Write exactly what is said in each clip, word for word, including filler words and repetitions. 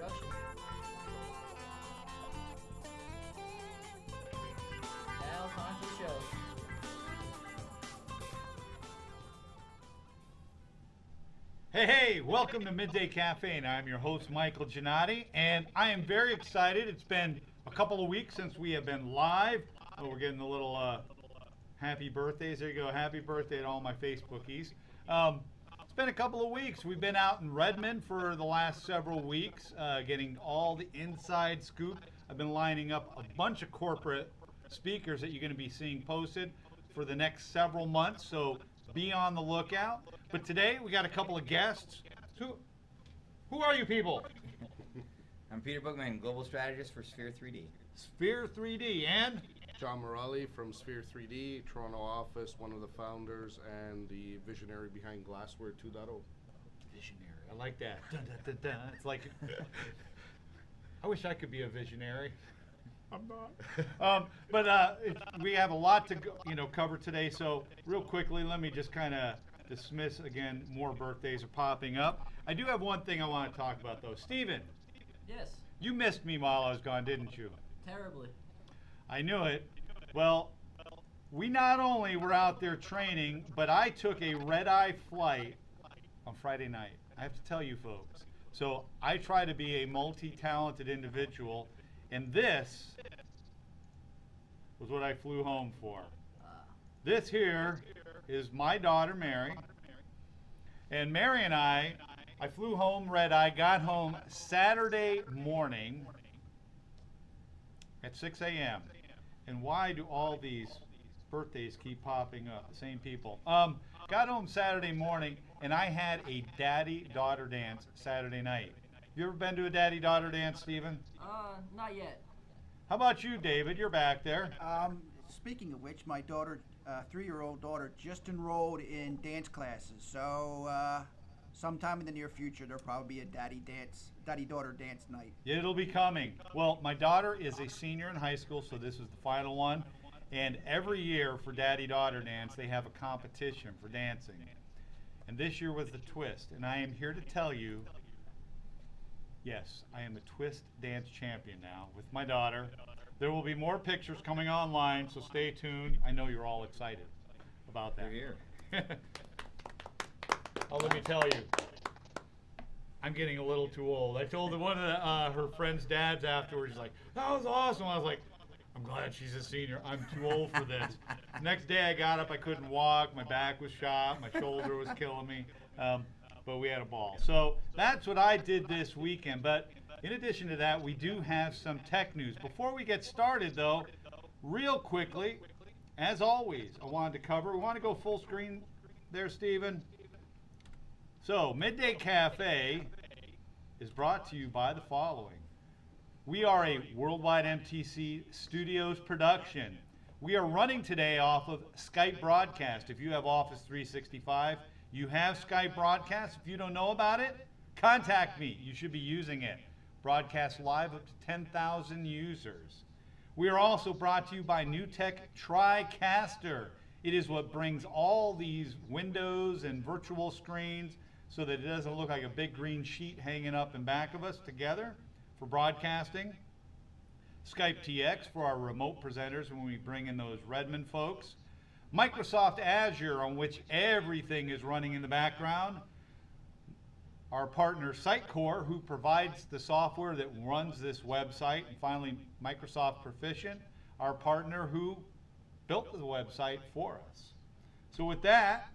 production. Now it's on to the show. Hey, hey, welcome to Midday Cafe, and I'm your host, Michael Giannotti, and I am very excited. It's been a couple of weeks since we have been live. Oh, we're getting a little uh, happy birthdays. There you go. Happy birthday to all my Facebookies. Um, it's been a couple of weeks. We've been out in Redmond for the last several weeks, uh, getting all the inside scoop. I've been lining up a bunch of corporate speakers that you're going to be seeing posted for the next several months, so be on the lookout. But today we got a couple of guests. Who, who are you people? I'm Peter Bookman, Global Strategist for Sphere three D. Sphere three D, and John Morelli from Sphere three D, Toronto office, one of the founders and the visionary behind Glassware two point oh. Visionary. I like that. Dun, dun, dun, dun. It's like, I wish I could be a visionary. I'm not. um, but uh, it, we have a lot to go, you know, cover today. So real quickly, let me just kind of dismiss again. More birthdays are popping up. I do have one thing I want to talk about though. Steven, Yes, you missed me while I was gone, didn't you? terribly. I knew it. Well, we not only were out there training, but I took a red-eye flight on Friday night. I have to tell you folks. So I try to be a multi-talented individual, and this was what I flew home for. Uh, This here is my daughter, Mary. And Mary and I, I flew home red-eye, got home Saturday morning at six a m And why do all these birthdays keep popping up? Same people. Um, got home Saturday morning, and I had a daddy-daughter dance Saturday night. You ever been to a daddy-daughter dance, Stephen? uh, not yet. How about you, David? You're back there. Um, speaking of which, my daughter, uh, three-year-old daughter, just enrolled in dance classes. So uh, sometime in the near future, there'll probably be a daddy dance, daddy-daughter dance night. It'll be coming. Well, my daughter is a senior in high school, so this is the final one. And every year for daddy-daughter dance, they have a competition for dancing. And this year was the twist. And I am here to tell you, yes, I am the twist dance champion now with my daughter. There will be more pictures coming online, so stay tuned. I know you're all excited about that. You're here. Oh, let me tell you, I'm getting a little too old. I told one of the, uh, her friend's dads afterwards, he's like, that was awesome. I was like, I'm glad she's a senior. I'm too old for this. Next day I got up, I couldn't walk, my back was shot, my shoulder was killing me, um, but we had a ball. So that's what I did this weekend. But in addition to that, we do have some tech news. Before we get started though, real quickly, as always, I wanted to cover, we want to go full screen there, Stephen. So, Midday Cafe is brought to you by the following. We are a Worldwide M T C Studios production. We are running today off of Skype Broadcast. If you have Office three sixty-five, you have Skype Broadcast. If you don't know about it, contact me. You should be using it. Broadcast live up to ten thousand users. We are also brought to you by NewTek TriCaster. It is what brings all these windows and virtual screens so that it doesn't look like a big green sheet hanging up in back of us together for broadcasting. Skype T X for our remote presenters when we bring in those Redmond folks. Microsoft Azure, on which everything is running in the background. Our partner Sitecore, who provides the software that runs this website. And finally, Microsoft Proficient, our partner who built the website for us. So with that,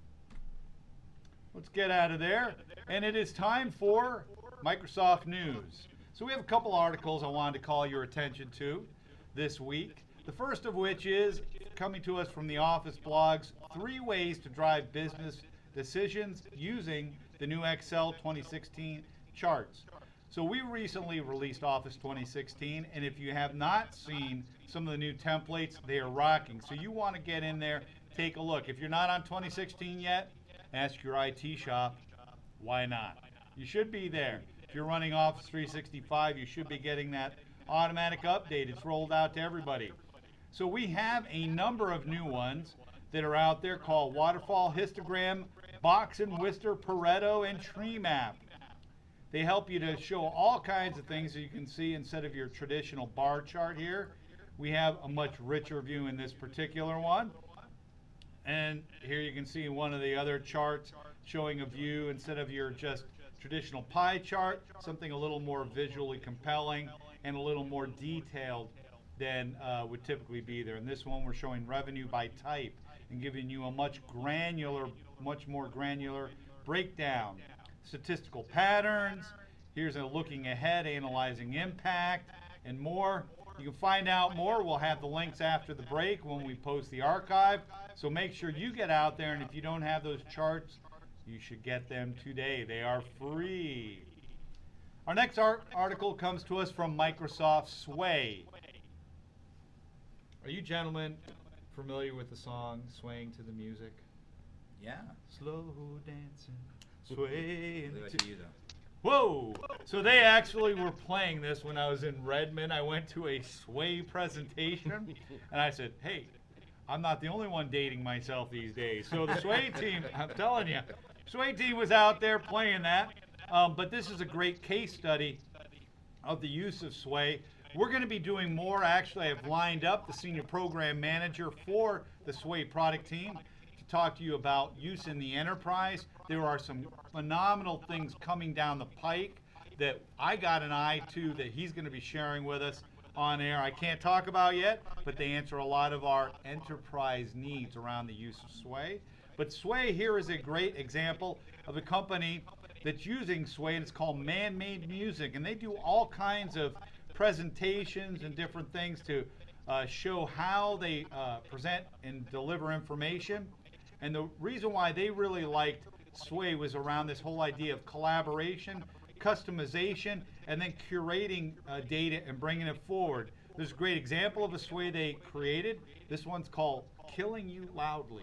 let's get out of there. And it is time for Microsoft News. So we have a couple articles I wanted to call your attention to this week. The first of which is coming to us from the Office blogs, three ways to drive business decisions using the new Excel twenty sixteen charts. So we recently released Office twenty sixteen, and if you have not seen some of the new templates, they are rocking. So you want to get in there, take a look. If you're not on twenty sixteen yet, ask your I T shop, why not? You should be there. If you're running Office three sixty-five, you should be getting that automatic update. It's rolled out to everybody. So we have a number of new ones that are out there called Waterfall, Histogram, Box and Whisker, Pareto, and Tree Map. They help you to show all kinds of things that you can see instead of your traditional bar chart here. We have a much richer view in this particular one. And here you can see one of the other charts showing a view instead of your just traditional pie chart, something a little more visually compelling and a little more detailed than uh, would typically be there. In this one, we're showing revenue by type and giving you a much granular, much more granular breakdown. Statistical patterns, here's a looking ahead, analyzing impact, and more. You can find out more. We'll have the links after the break when we post the archive. So make sure you get out there, and if you don't have those charts, you should get them today. They are free. Our next art article comes to us from Microsoft Sway. Are you gentlemen familiar with the song Swaying to the Music? Yeah. Slow dancing, swaying Leave it to... to you, though. Whoa! So they actually were playing this when I was in Redmond. I went to a Sway presentation, and I said, hey, I'm not the only one dating myself these days. So the Sway team, I'm telling you, Sway team was out there playing that. Um, but this is a great case study of the use of Sway. We're going to be doing more. Actually, I've lined up the senior program manager for the Sway product team to talk to you about use in the enterprise. There are some phenomenal things coming down the pike that I got an eye to that he's going to be sharing with us on air. I can't talk about yet, but they answer a lot of our enterprise needs around the use of Sway. But Sway here is a great example of a company that's using Sway, and it's called Man-Made Music, and they do all kinds of presentations and different things to uh, show how they uh, present and deliver information. And the reason why they really liked Sway was around this whole idea of collaboration, customization, and then curating uh, data and bringing it forward. There's a great example of a Sway they created. This one's called Killing You Loudly.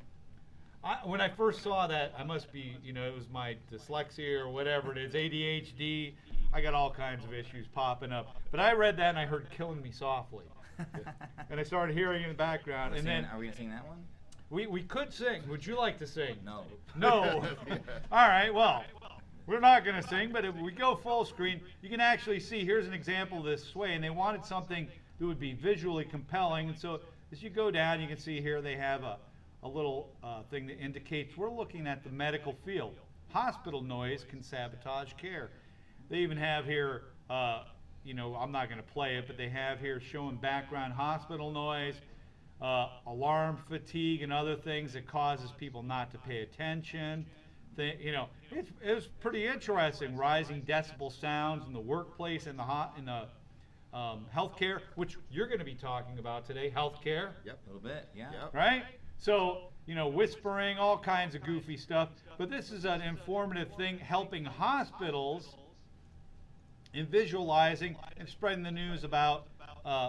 I, when I first saw that, I must be, you know, it was my dyslexia or whatever it is, A D H D. I got all kinds of issues popping up. But I read that and I heard Killing Me Softly. And I started hearing it in the background. We're and singing- then are we gonna sing that one? we, we could sing. Would you like to sing? No. No. All right, well, we're not going to sing, but if we go full screen, you can actually see, here's an example of this Sway, and they wanted something that would be visually compelling. And so as you go down, you can see here they have a, a little uh, thing that indicates we're looking at the medical field. Hospital noise can sabotage care. They even have here, uh, you know, I'm not going to play it, but they have here showing background hospital noise, uh, alarm fatigue, and other things that causes people not to pay attention. They, you know, it's, it's pretty interesting. Rising decibel sounds in the workplace and the hot in the um, healthcare, which you're going to be talking about today. Healthcare, Yep. A little bit. Yeah. Yep. right? So, you know, whispering, all kinds of goofy stuff. But this is an informative thing helping hospitals in visualizing and spreading the news about uh,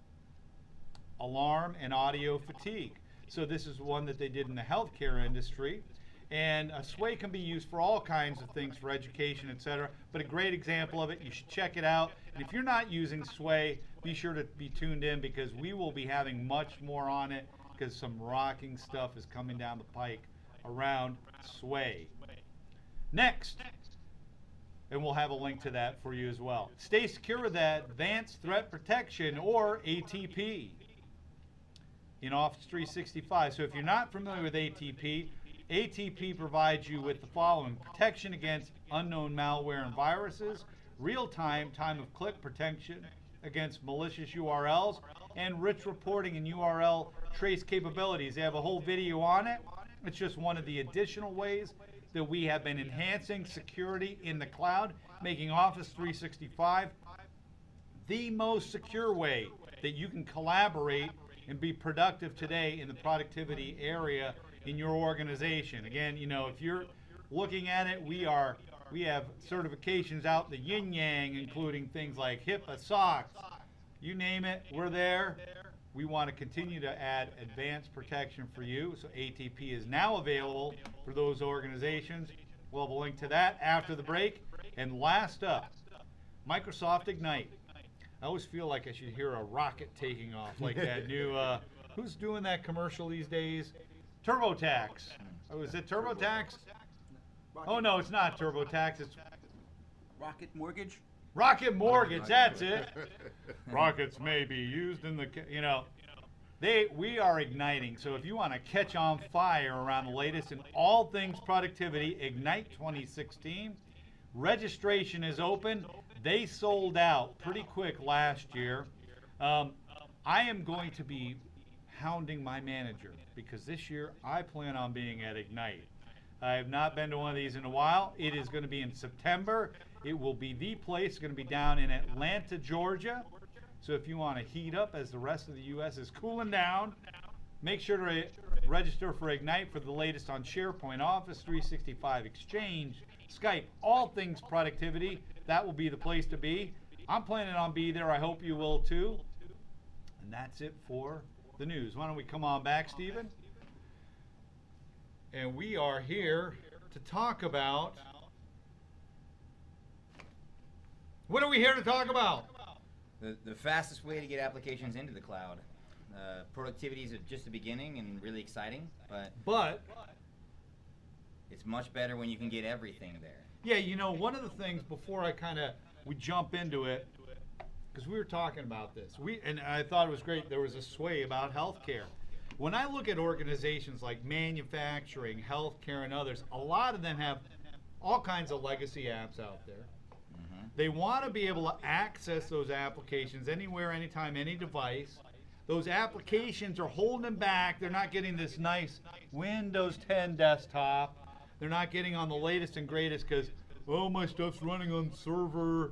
alarm and audio fatigue. So this is one that they did in the healthcare industry. And a Sway can be used for all kinds of things, for education, et cetera. But a great example of it, you should check it out. And if you're not using Sway, be sure to be tuned in because we will be having much more on it because some rocking stuff is coming down the pike around Sway. Next, and we'll have a link to that for you as well. Stay secure with that Advanced Threat Protection, or A T P, in Office three sixty-five. So if you're not familiar with A T P, A T P provides you with the following: protection against unknown malware and viruses, real-time time-of-click protection against malicious U R Ls, and rich reporting and U R L trace capabilities. They have a whole video on it. It's just one of the additional ways that we have been enhancing security in the cloud, making Office three sixty-five the most secure way that you can collaborate and be productive today in the productivity area in your organization. Again, you know, if you're looking at it, we are we have certifications out the yin yang, including things like HIPAA, SOX, you name it, we're there. We want to continue to add advanced protection for you. So A T P is now available for those organizations. We'll have a link to that after the break. And last up, Microsoft Ignite. I always feel like I should hear a rocket taking off, like that new, uh, who's doing that commercial these days? TurboTax. Oh, is it TurboTax? Oh, no, it's not TurboTax. It's Rocket Mortgage. Rocket Mortgage, that's it. Rockets may be used in the, ca- you know, they we are igniting. So if you want to catch on fire around the latest in all things productivity, Ignite twenty sixteen. Registration is open. They sold out pretty quick last year. Um, I am going to be hounding my manager because this year I plan on being at Ignite. I have not been to one of these in a while. It is going to be in September. It will be the place. It's going to be down in Atlanta, Georgia. So if you want to heat up as the rest of the U S is cooling down, make sure to re- register for Ignite for the latest on SharePoint, Office three sixty-five, Exchange, Skype, all things productivity. That will be the place to be. I'm planning on being there. I hope you will too. And that's it for the news. Why don't we come on back, Stephen? And we are here to talk about. What are we here to talk about? The, the fastest way to get applications into the cloud. Uh, productivity is just the beginning and really exciting, but But, it's much better when you can get everything there. yeah, you know, one of the things before I kind of, we jump into it, because we were talking about this, we and I thought it was great, there was a sway about healthcare. When I look at organizations like manufacturing, healthcare, and others, a lot of them have all kinds of legacy apps out there. Mm-hmm. They want to be able to access those applications anywhere, anytime, any device. Those applications are holding them back. They're not getting this nice Windows ten desktop. They're not getting on the latest and greatest because, oh, my stuff's running on server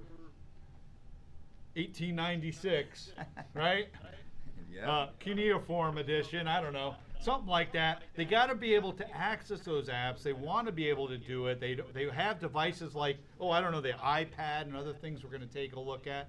eighteen ninety-six, right? Yeah. Uh, Cuneiform edition, I don't know, something like that. They got to be able to access those apps. They want to be able to do it. They they have devices like, oh, I don't know, the iPad and other things we're going to take a look at.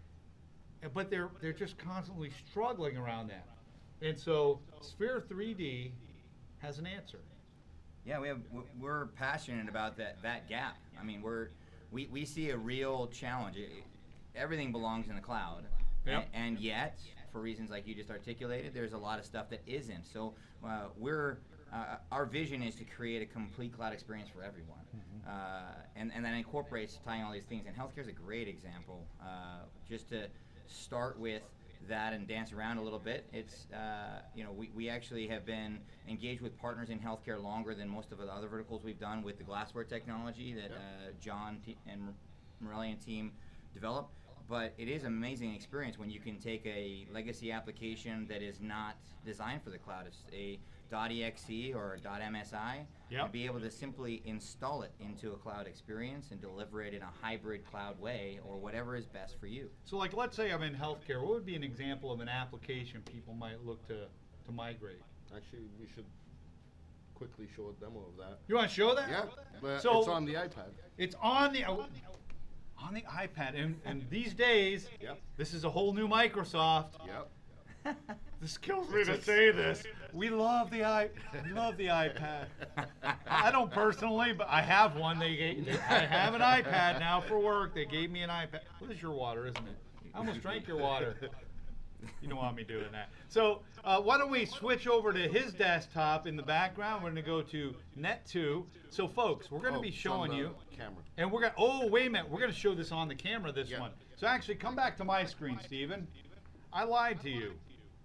But they're they're just constantly struggling around that. And so Sphere three D has an answer. Yeah, we have. we're- We're passionate about that that gap. I mean, we're we, we see a real challenge. It- everything belongs in the cloud, Yep. a- and yet, for reasons like you just articulated, there's a lot of stuff that isn't. So uh, we're uh, our vision is to create a complete cloud experience for everyone, uh, and and that incorporates tying all these things. And healthcare is a great example. Uh, just to start with that and dance around a little bit. It's, uh, you know, we, we actually have been engaged with partners in healthcare longer than most of the other verticals we've done with the glassware technology that uh, John t- and Morelli and team developed. But it is an amazing experience when you can take a legacy application that is not designed for the cloud. It's a .exe or a .msi, Yep. and be able to simply install it into a cloud experience and deliver it in a hybrid cloud way or whatever is best for you. So like, let's say I'm in healthcare. What would be an example of an application people might look to, to migrate? Actually, we should quickly show a demo of that. You want to show that? Yeah, but So- it's on the iPad. It's on the oh, on the iPad, and, and these days, Yep. this is a whole new Microsoft. Yep. This kills me to It's- say this. We love the i, we love the iPad. I don't personally, but I have one. They gave, I have an iPad now for work. They gave me an iPad. Well, this is your water, isn't it? I almost drank your water. You don't want me doing that. So uh, why don't we switch over to his desktop in the background? We're going to go to Net two. So folks, we're going to Oh, be it's showing on the you. camera. And we're going to, oh, wait a minute. We're going to show this on the camera, this Yeah. one. So actually, come back to my screen, Stephen. I lied to you.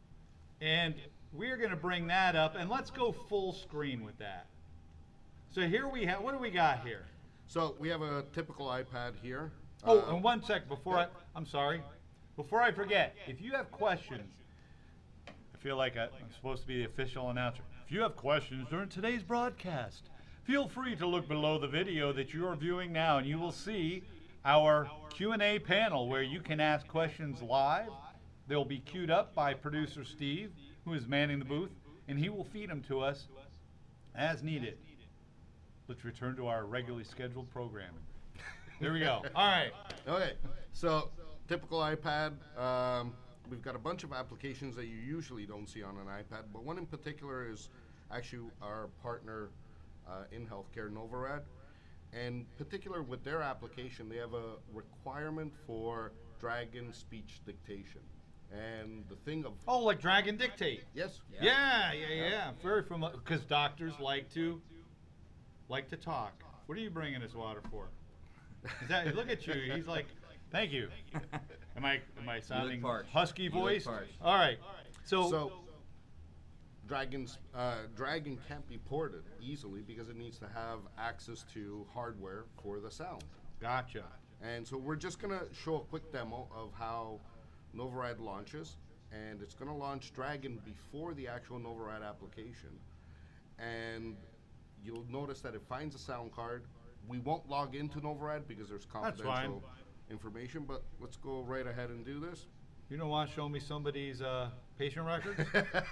And we're going to bring that up, and let's go full screen with that. So here we have, what do we got here? So we have a typical iPad here. Oh, Uh, and one sec before I, I'm sorry. Before I forget, if you have questions, I feel like I, I'm supposed to be the official announcer. If you have questions during today's broadcast, feel free to look below the video that you are viewing now, and you will see our Q and A panel where you can ask questions live. They'll be queued up by producer Steve, who is manning the booth, and he will feed them to us as needed. Let's return to our regularly scheduled programming. There we go. All right. Okay, so typical iPad. Um, we've got a bunch of applications that you usually don't see on an iPad, but one in particular is actually our partner uh, in healthcare, Novarad. And particular with their application, they have a requirement for Dragon speech dictation. And the thing of Oh, like Dragon Dictate. yes, Yeah, yeah, yeah. yeah. Very familiar. Because doctors like to like to talk. What are you bringing us water for? Is that, look at you. He's like, thank you. Am I am I sounding parched. husky You look voice? parched. All right. So, So, Dragon's uh, Dragon can't be ported easily because it needs to have access to hardware for the sound. gotcha. And so we're just gonna show a quick demo of how Novorad launches, and it's gonna launch Dragon before the actual Novorad application. And you'll notice that it finds a sound card. We won't log into Novorad because there's That's fine. confidential information, but let's go right ahead and do this. You don't want to show me somebody's uh, patient records?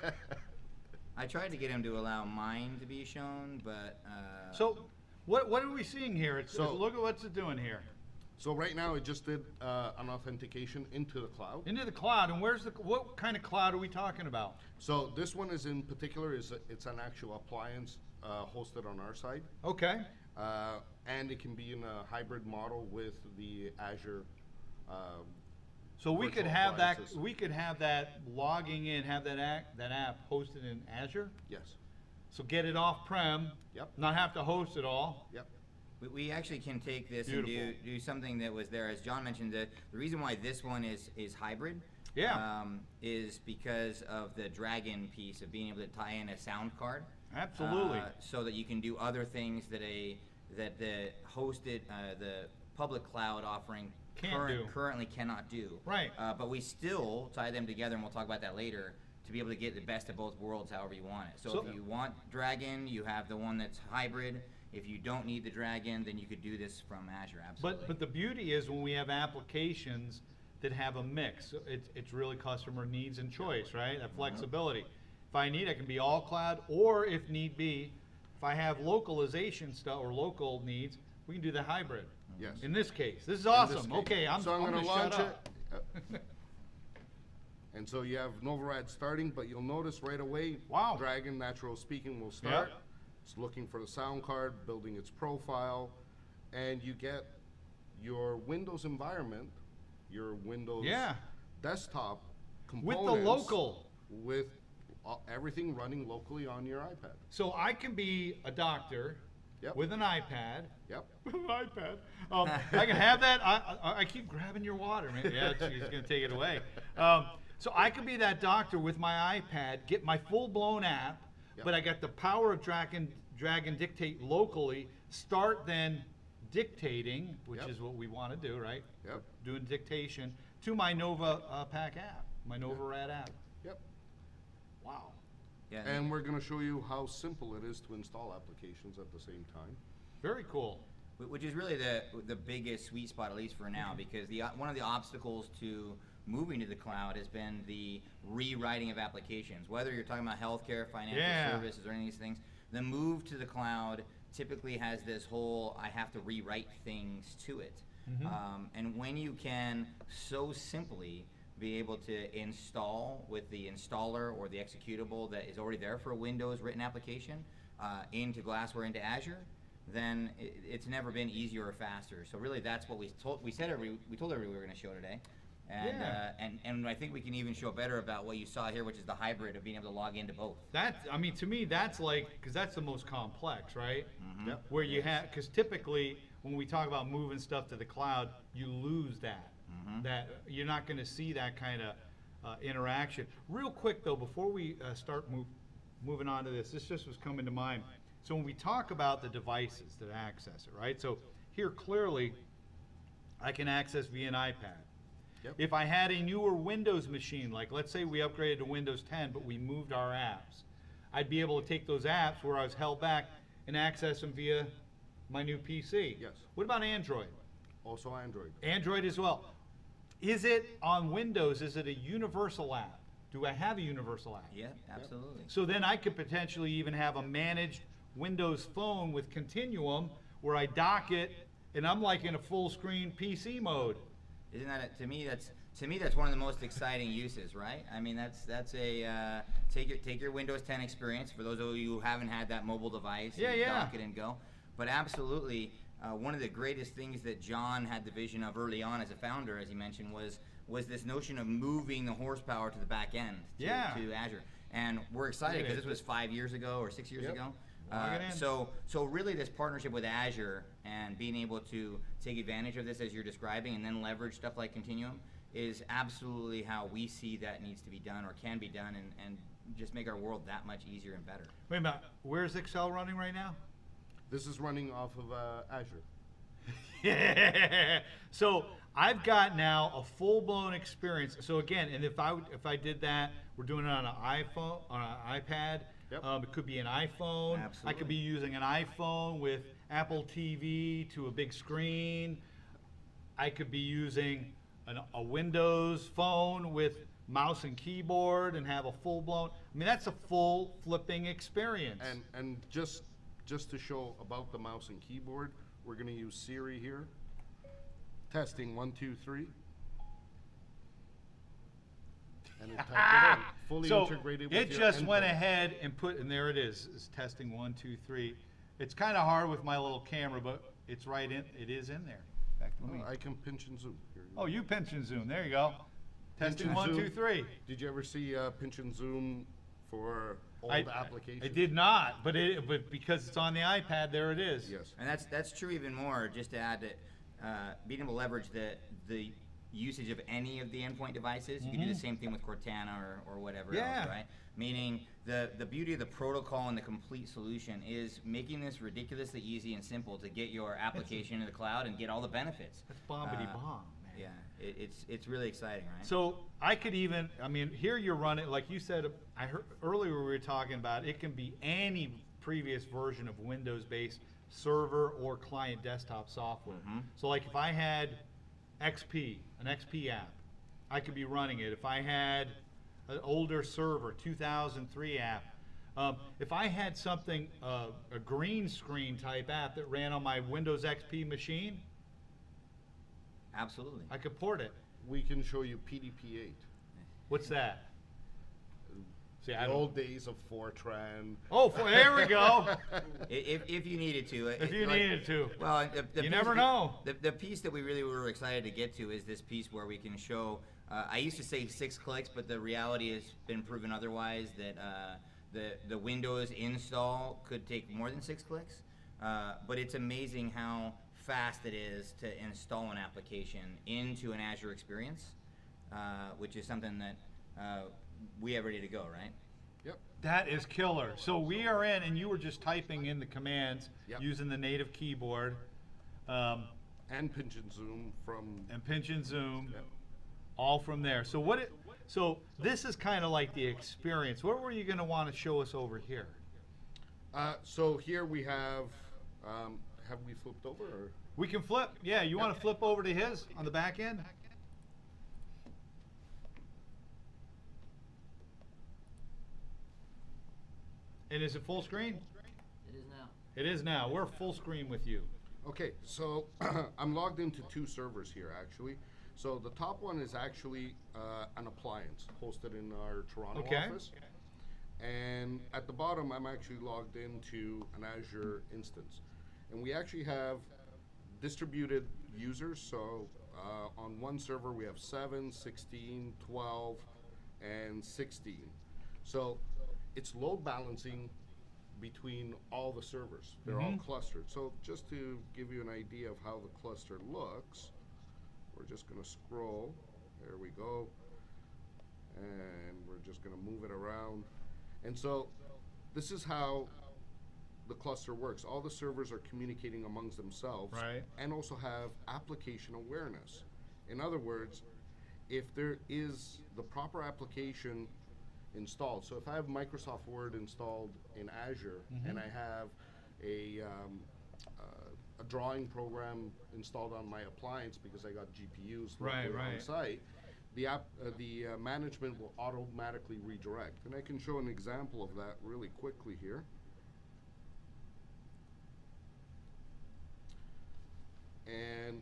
I tried to get him to allow mine to be shown, but uh, So, what what are we seeing here? It's, So- it's- look at what's it doing here. So right now it just did uh, an authentication into the cloud. Into the cloud, and where's the what kind of cloud are we talking about? So this one is in particular is a, it's an actual appliance uh, hosted on our side, Okay. uh, and it can be in a hybrid model with the Azure. Um, So we could virtual have that. appliances. We could have that logging in, have that app, that app hosted in Azure. yes. So get it off prem. Yep. Not have to host it all. Yep. we, we actually can take this Beautiful. and do, do something that was there. As John mentioned, the, the reason why this one is, is hybrid Yeah. um, is because of the Dragon piece of being able to tie in a sound card. Absolutely. uh, so that you can do other things that a that the hosted uh, the public cloud offering Can't current- do. currently cannot do. Right. Uh, but we still tie them together, and we'll talk about that later, to be able to get the best of both worlds however you want it. So, So- if you want Dragon, you have the one that's hybrid. If you don't need the Dragon, then you could do this from Azure. Absolutely. But but the beauty is when we have applications that have a mix, it's it's really customer needs and choice, right? That flexibility. If I need, I can be all cloud, or if need be, if I have localization stuff or local needs, we can do the hybrid. Yes. In this case, this is In awesome. this case. Okay, I'm, so I'm, I'm gonna, gonna launch shut up. it. Uh, and so you have Novorad starting, but you'll notice right away, Wow. Dragon Natural Speaking will start. Yep. It's looking for the sound card, building its profile, and you get your Windows environment, your Windows Yeah. desktop With components the local. with uh, everything running locally on your iPad. So I can be a doctor Yep. with an iPad. Yep. With an iPad. Um, I can have that. I, I, I keep grabbing your water, man. Yeah, she's gonna take it away. Um, so I could be that doctor with my iPad, get my full-blown app, Yep. but I got the power of Dragon, Dragon Dictate locally. Start then dictating, which Yep. is what we want to do, right? Yep. Doing dictation to my Nova uh, Pack app, my Nova Rad app. Yep. Wow. yeah, And we're going to show you how simple it is to install applications at the same time. Very cool. Wh- which is really the the biggest sweet spot, at least for now, because the one of the obstacles to moving to the cloud has been the rewriting of applications. Whether you're talking about healthcare, financial Yeah. services, or any of these things, the move to the cloud typically has this whole I have to rewrite things to it. Um, and when you can so simply be able to install with the installer or the executable that is already there for a Windows written application uh, into Glassware, into Azure, then it, it's never been easier or faster. So really, that's what we told. We said every we told everybody we were going to show today, and Yeah. uh, and and I think we can even show better about what you saw here, which is the hybrid of being able to log into both. That, I mean, to me, that's like, because that's the most complex, right? Yep. Where you have, because typically, when we talk about moving stuff to the cloud, you lose that. That, you're not gonna see that kind of uh, interaction. Real quick, though, before we uh, start move, moving on to this, this just was coming to mind. So when we talk about the devices that access it, right? So here, clearly, I can access via an iPad. Yep. If I had a newer Windows machine, like let's say we upgraded to Windows ten, but we moved our apps, I'd be able to take those apps where I was held back and access them via my new P C. Yes. What about Android? Also Android. Android as well. Is it on Windows, is it a universal app? Do I have a universal app? Yeah, absolutely. So then I could potentially even have a managed Windows phone with Continuum where I dock it and I'm like in a full screen P C mode. Isn't that a, to me? That's to me that's one of the most exciting uses, right? I mean, that's that's a uh, take your take your Windows ten experience for those of you who haven't had that mobile device. Yeah, and yeah. Dock it and go. But absolutely, uh, one of the greatest things that John had the vision of early on as a founder, as he mentioned, was was this notion of moving the horsepower to the back end to, Yeah. to Azure. And we're excited It because is. this was five years ago or six years Yep. ago. Log it Uh, in. so, so really, this partnership with Azure and being able to take advantage of this as you're describing, and then leverage stuff like Continuum, is absolutely how we see that needs to be done or can be done, and, and just make our world that much easier and better. Wait a minute. Where's Excel running right now? This is running off of uh, Azure. Yeah. So I've got now a full-blown experience. So again, and if I would- if I did that, we're doing it on an iPhone, on an iPad. Yep. Um, it could be an iPhone. I Absolutely. could be using an iPhone with Apple T V to a big screen. I could be using an, a Windows phone with mouse and keyboard and have a full-blown. I mean, that's a full flipping experience. And and just just to show about the mouse and keyboard, we're going to use Siri here. Testing one two three. And it typed it in, fully so integrated with it your just went endpoint. ahead and put, and there it is. It's testing one, two, three. It's kind of hard with my little camera, but it's right in. It is in there. Back to me. I can pinch and zoom. Here you Oh, go. you pinch and zoom. There you go. Pinch Testing and one, zoom. two, three. Did you ever see uh, pinch and zoom for old I, applications? I did not, but it, but because it's on the iPad, there it is. Yes. And that's that's true even more. Just to add that, uh, being able to leverage the the usage of any of the endpoint devices, you can do the same thing with Cortana or, or whatever Yeah. else, right? Meaning the the beauty of the protocol and the complete solution is making this ridiculously easy and simple to get your application into the cloud and get all the benefits. That's bombity Uh, bomb, man. Yeah, it, it's it's really exciting, right? So I could even, I mean, here you're running, like you said, I heard earlier we were talking about it can be any previous version of Windows-based server or client desktop software. Mhm. So like if I had X P, an X P app, I could be running it. If I had an older server, two thousand three app, um, if I had something, uh, a green screen type app that ran on my Windows X P machine, Absolutely. I could port it. We can show you P D P eight. What's that? See, I The don't. old days of Fortran. Oh, for, there we go. I- If, if you needed to. If it- you like- needed to. Well, the, the You piece never that- know. The, the piece that we really were excited to get to is this piece where we can show. Uh, I used to say six clicks, but the reality has been proven otherwise. That uh, the the Windows install could take more than six clicks. Uh, but it's amazing how fast it is to install an application into an Azure experience, uh, which is something that uh, we have ready to go, right? Yep. That is killer. So we are in, and you were just typing in the commands Yep. using the native keyboard, um, And pinch and zoom from. and pinch and zoom, Yep. all from there. So what? It, so this is kind of like the experience. What were you going to want to show us over here? Uh, so here we have. Um, have we flipped over? Or? We can flip. Yeah, you want to flip over to his on the back end? And is it full screen? It is now. It is now. We're full screen with you. Okay, so I'm logged into two servers here actually. So the top one is actually uh, an appliance hosted in our Toronto Okay. office. And at the bottom, I'm actually logged into an Azure instance. And we actually have distributed users. So uh, on one server, we have seven, sixteen, twelve, and sixteen. So it's load balancing between all the servers. They're all Mhm. clustered. So just to give you an idea of how the cluster looks, we're just going to scroll. There we go. And we're just going to move it around. And so this is how the cluster works. All the servers are communicating amongst themselves Right. and also have application awareness. In other words, if there is the proper application installed, so if I have Microsoft Word installed in Azure and I have a, um, uh, a drawing program installed on my appliance because I got G P Us Right, locally on right. site, the app, uh, the uh, management will automatically redirect. And I can show an example of that really quickly here. And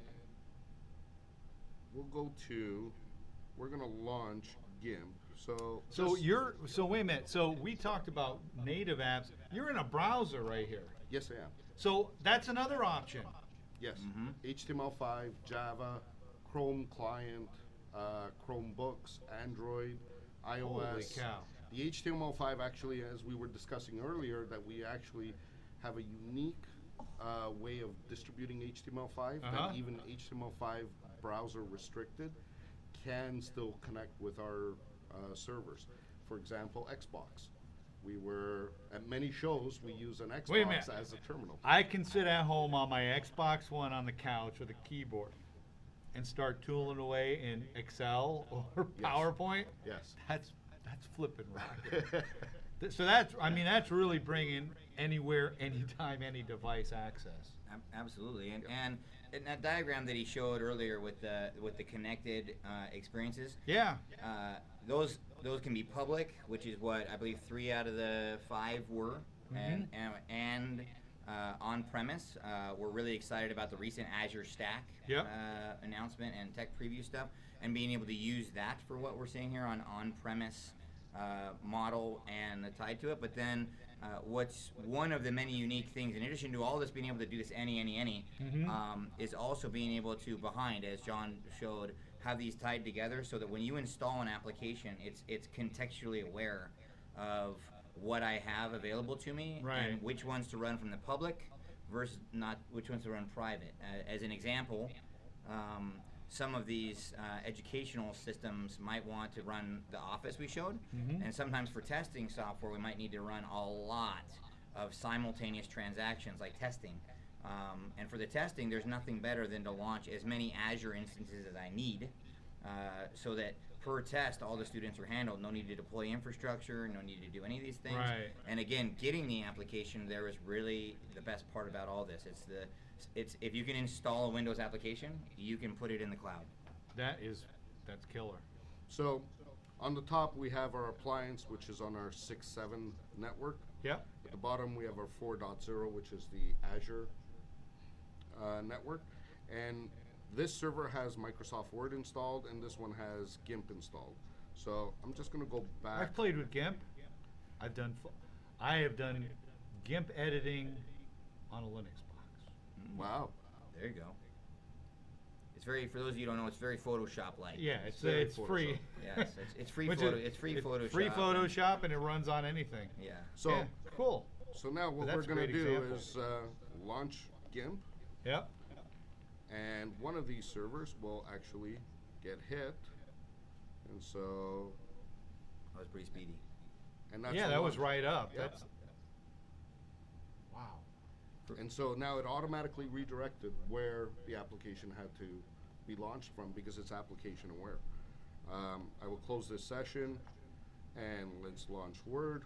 we'll go to, we're gonna launch GIMP. So, So just- you're, so wait a minute. So we talked about native apps. You're in a browser right here. yes, I am. So that's another option. Yes, Mhm. H T M L five, Java, Chrome client, uh, Chromebooks, Android, iOS. Holy cow. The H T M L five actually, as we were discussing earlier, that we actually have a unique uh, way of distributing H T M L five Uh-huh. that even H T M L five browser restricted can still connect with our uh, servers. For example, Xbox. We were, at many shows, we use an Wait a minute. Xbox as a terminal. I can sit at home on my Xbox One on the couch with a keyboard and start tooling away in Excel or Yes. PowerPoint. Yes. That's that's flipping rocket. Th- so that's, I mean, that's really bringing anywhere, anytime, any device access. Ab- Absolutely, and and in that diagram that he showed earlier with the with the connected uh, experiences, Yeah. uh, those those can be public, which is what I believe three out of the five were, and and, and uh, on premise. Uh, we're really excited about the recent Azure Stack Yep. uh, announcement and tech preview stuff, and being able to use that for what we're seeing here on on premise uh, model and the tied to it. But then. Uh, what's one of the many unique things, in addition to all this being able to do this any, any, any, Mhm. um, is also being able to, behind, as John showed, have these tied together so that when you install an application, it's it's contextually aware of what I have available to me Right. and which ones to run from the public versus not which ones to run private. Uh, as an example, um, some of these uh, educational systems might want to run the Office we showed, Mhm. and sometimes for testing software we might need to run a lot of simultaneous transactions like testing. Um, and for the testing, there's nothing better than to launch as many Azure instances as I need, uh, so that per test all the students are handled. No need to deploy infrastructure, no need to do any of these things. Right. And again, getting the application there is really the best part about all this. It's the It's if you can install a Windows application, you can put it in the cloud. That is, that's killer. So, on the top we have our appliance, which is on our six seven network. Yep. At the bottom we have our four point oh, which is the Azure uh, network. And this server has Microsoft Word installed, and this one has GIMP installed. So I'm just going to go back. I've played with GIMP. I've done, fo- I have done GIMP editing on a Linux box. Wow. There you go. It's very, for those of you who don't know, it's very Photoshop-like. Yeah, it's uh, very it's free. Photoshop. Yes, it's, it's free Which photo. is- It's free it's Photoshop. Free and- Photoshop, and it runs on anything. Yeah. So, yeah, cool. so now what That's we're a going to great do example. is uh, launch GIMP, Yep. and one of these servers will actually get hit. And so, That was pretty speedy. and that's Yeah, the that was launch. right up. Yeah. That's wow. And so now it automatically redirected where the application had to be launched from because it's application aware. Um, I will close this session and let's launch Word.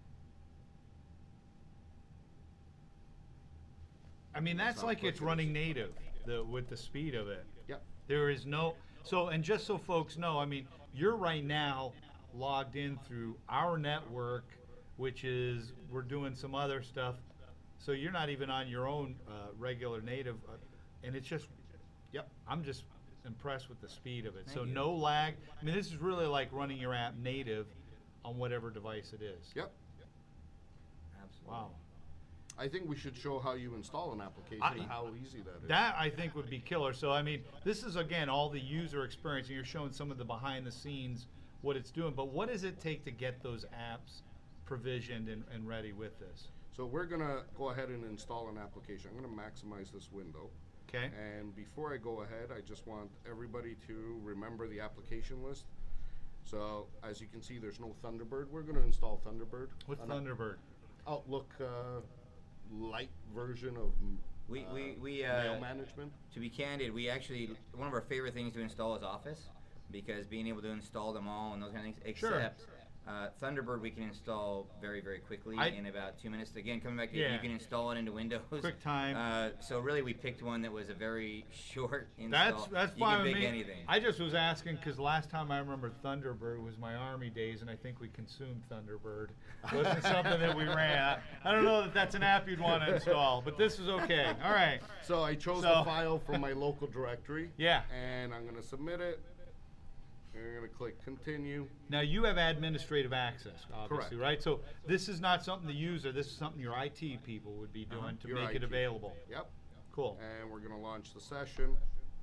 I mean, That's that's how like quick it's it running is. native, the with the speed of it. Yep. There is no, so, and just so folks know, I mean, you're right now logged in through our network, which is, we're doing some other stuff. So you're not even on your own uh, regular native, uh, and it's just, yep, I'm just impressed with the speed of it. So Thank you. no lag. I mean, this is really like running your app native on whatever device it is. Yep. Absolutely. Wow. I think we should show how you install an application I- and how easy that is. That I think would be killer. So I mean, this is again all the user experience, and you're showing some of the behind the scenes what it's doing. But what does it take to get those apps provisioned and, and ready with this? So we're gonna go ahead and install an application. I'm gonna maximize this window. Okay. And before I go ahead, I just want everybody to remember the application list. So as you can see, there's no Thunderbird. We're gonna install Thunderbird. What's an Thunderbird? Outlook uh, light version of m- We- uh, we- we, mail uh, management. To be candid, we actually, one of our favorite things to install is Office, because being able to install them all and those kind of things, Sure. except uh, Thunderbird we can install very, very quickly I- in about two minutes. Again, coming back to Yeah. you can install it into Windows. QuickTime. Uh, so really we picked one that was a very short install. That's that's you fine can with pick me. anything. I just was asking because last time I remember Thunderbird was my Army days, and I think we consumed Thunderbird. It wasn't something that we ran. I, I don't know that that's an app you'd want to install, but this is okay. All right. So I chose So- the file from my local directory. Yeah. And I'm gonna submit it. And I'm gonna click continue. Now you have administrative access, obviously, Correct. right? So this is not something the user. This is something your I T people would be doing to Your make I it T. available. Yep. Cool. And we're gonna launch the session.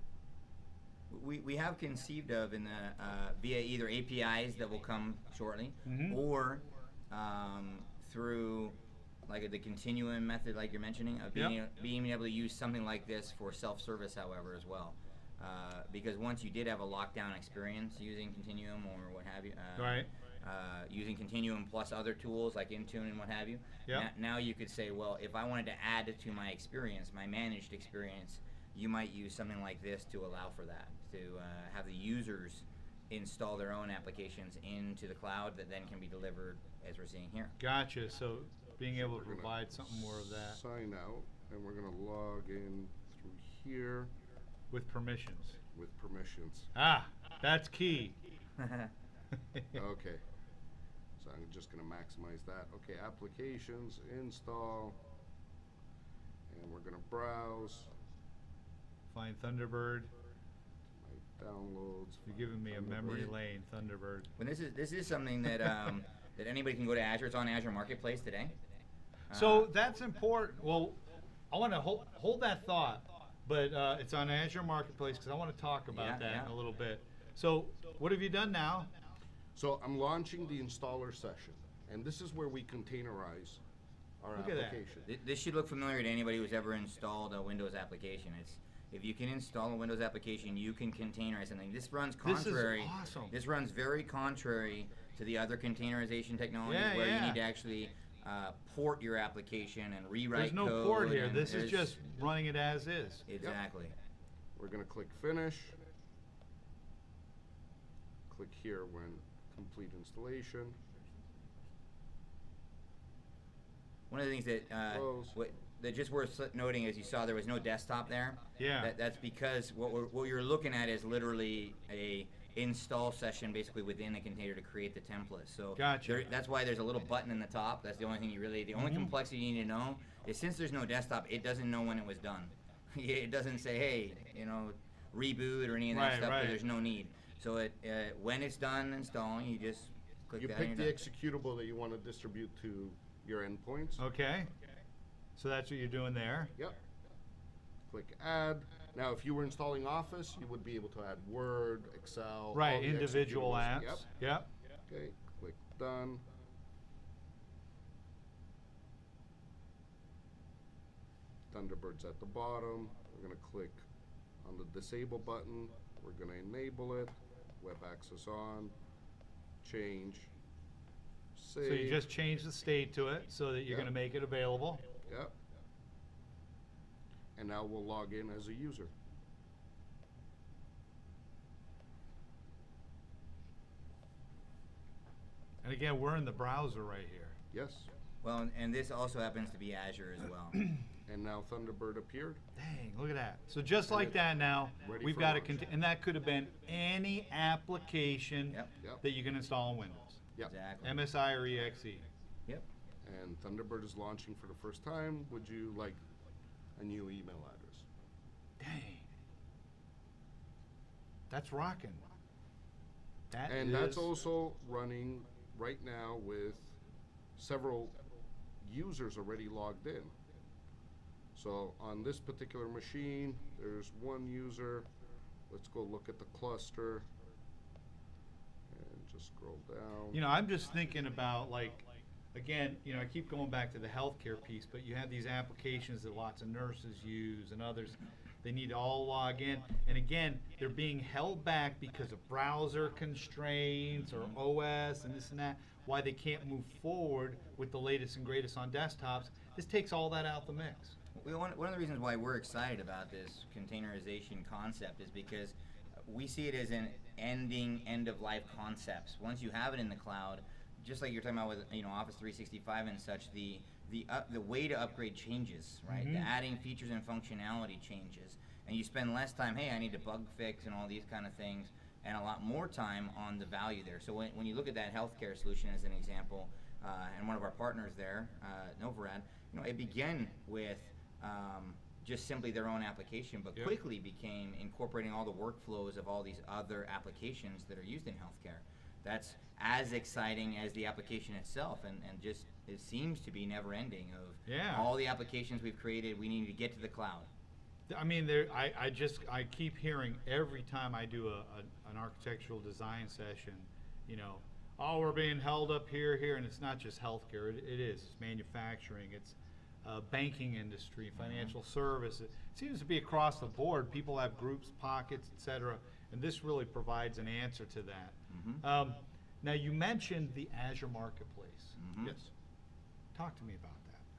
We, we have conceived of in the uh, via either A P Is that will come shortly, Mhm. or um, through like a at the continuum method, like you're mentioning, of being, Yep. being able to use something like this for self-service, however, as well. Uh, because once you did have a lockdown experience using Continuum or what have you, uh, Right. uh, using Continuum plus other tools like Intune and what have you, Yep. na- now you could say, well, if I wanted to add to my experience, my managed experience, you might use something like this to allow for that, to uh, have the users install their own applications into the cloud that then can be delivered as we're seeing here. Gotcha. So being able to We're gonna provide something more of that Sign out, and we're gonna log in through here with permissions. with permissions. Ah, that's key. Okay. So I'm just gonna maximize that. Okay, applications, install, and we're gonna browse Find Thunderbird. my downloads. You're giving me a memory lane, Thunderbird. When this is this is something that um, that anybody can go to Azure. It's on Azure Marketplace today. So Uh, that's important. Well, I want to hold, hold that thought, but uh, it's on Azure Marketplace because I want to talk about Yeah, that yeah. in a little bit. So what have you done now? So I'm launching the installer session, and this is where we containerize our Look at that. application. Th- This should look familiar to anybody who's ever installed a Windows application. It's if you can install a Windows application, you can containerize something. This runs This is contrary. awesome. This runs very contrary to the other containerization technologies Yeah, where yeah. you need to actually uh, port your application and rewrite There's no code. port here. and This is there's- just running it as is. exactly. We're gonna click finish. Click here when complete installation. One of the things that uh, Close. what, that just worth s- noting is you saw there was no desktop there. Yeah. That, that's because what we're, what you're looking at is literally a install session basically within a container to create the template. So Gotcha. there, that's why there's a little button in the top. That's the only thing you really. The only Mhm. complexity you need to know is since there's no desktop, it doesn't know when it was done. It doesn't say, hey, you know, reboot or any of that Right, stuff. 'cause right. There's no need. So it uh, when it's done installing, you just click You that. pick and the you're done. executable that you want to distribute to your endpoints. Okay. So that's what you're doing there. Yep. Click add. Now, if you were installing Office, you would be able to add Word, Excel, Right. all the Individual executables. apps. Yep. Yep. Okay. Click done. Thunderbird's at the bottom. We're going to click on the disable button. We're going to enable it. Web access on. Change. Save. So you just change the state to it so that you're Yep. going to make it available. Yep. And now we'll log in as a user. And again, we're in the browser right here. Yes. Well, and, and this also happens to be Azure as well. And now Thunderbird appeared. Dang, look at that. So just And like it's that now, ready we've for got a, launch. cont- and that could have been any application Yep. Yep. that you can install on Windows. Yep. Exactly. M S I or E X E. Yep. And Thunderbird is launching for the first time. Would you like a new email address? Dang. That's rocking. That And that's is- also running right now with several users already logged in. So on this particular machine, there's one user. Let's go look at the cluster and just scroll down. You know, I'm just thinking about like, again, you know, I keep going back to the healthcare piece, but you have these applications that lots of nurses use and others. They need to all log in, and again, they're being held back because of browser constraints or O S and this and that. Why they can't move forward with the latest and greatest on desktops. This takes all that out the mix. We, one, one of the reasons why we're excited about this containerization concept is because we see it as an ending, end-of-life concepts. Once you have it in the cloud, just like you're talking about with you know Office three sixty-five and such, the the up, the way to upgrade changes, right? Mhm. The adding features and functionality changes, and you spend less time. Hey, I need to bug fix and all these kind of things, and a lot more time on the value there. So when when you look at that healthcare solution as an example, uh, and one of our partners there, uh, Novarad, you know, it began with um, just simply their own application, but Yep. quickly became incorporating all the workflows of all these other applications that are used in healthcare. That's as exciting as the application itself, and, and just it seems to be never ending of Yeah. all the applications we've created, we need to get to the cloud. I mean, there. I, I just I keep hearing every time I do a, a an architectural design session, you know, oh, we're being held up here, here, and it's not just healthcare. It, it is. It's manufacturing. It's uh, banking industry, financial services. It seems to be across the board. People have groups, pockets, et cetera, and this really provides an answer to that. Mhm. Um, now, you mentioned the Azure Marketplace. Mhm. Yes. Talk to me about that.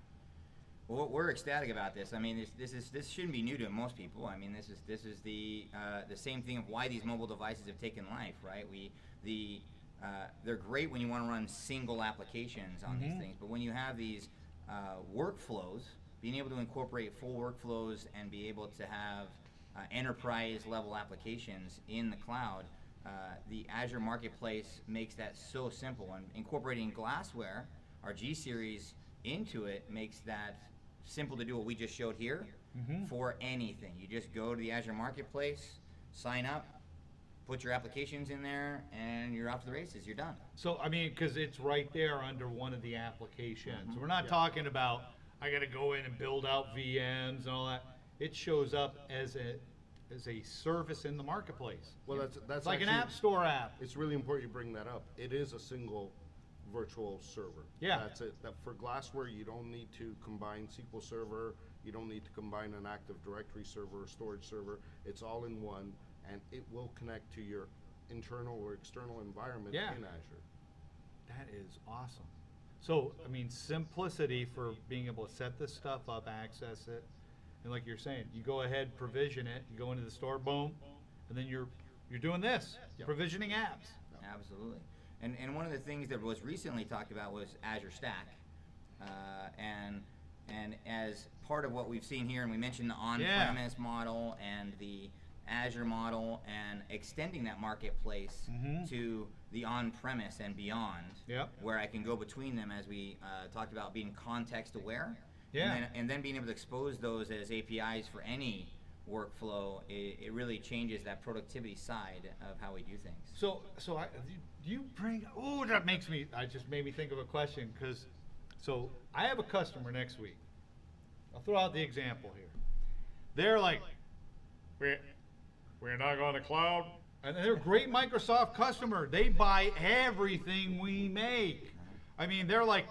Well, we're ecstatic about this. I mean, this, this is this shouldn't be new to most people. I mean, this is this is the uh, the same thing of why these mobile devices have taken life, right? We the uh, they're great when you want to run single applications on Mhm. these things, but when you have these uh, workflows, being able to incorporate full workflows and be able to have uh, enterprise level applications in the cloud, uh, the Azure Marketplace makes that so simple. And incorporating Glassware, our G series, into it makes that simple to do what we just showed here Mhm. for anything. You just go to the Azure Marketplace, sign up, put your applications in there, and you're off to the races. You're done. So, I mean, because it's right there under one of the applications. Mhm. We're not Yeah. talking about, I got to go in and build out V Ms and all that. It shows up as a as a service in the marketplace. Well, that's that's It's like an actually- app store app. It's really important you bring that up. It is a single virtual server. Yeah. That's it. That for Glassware, you don't need to combine S Q L Server. You don't need to combine an Active Directory server or storage server. It's all in one, and it will connect to your internal or external environment Yeah. in Azure. That is awesome. So, I mean, simplicity for being able to set this stuff up, access it, and like you're saying, you go ahead, provision it, you go into the store, boom, and then you're you're doing this, Yep. provisioning apps. Absolutely. And and one of the things that was recently talked about was Azure Stack, uh, and and as part of what we've seen here, and we mentioned the on-premise model and the Azure model, and extending that marketplace Mhm. to the on-premise and beyond, Yep. where I can go between them, as we uh, talked about being context aware, Yeah. and then, and then being able to expose those as A P Is for any workflow. It, it really changes that productivity side of how we do things. So, so I, you- you bring, oh, that makes me, I just made me think of a question, because, so, I have a customer next week. I'll throw out the example here. They're like, we're, we're not going to cloud. And they're a great Microsoft customer. They buy everything we make. I mean, they're like,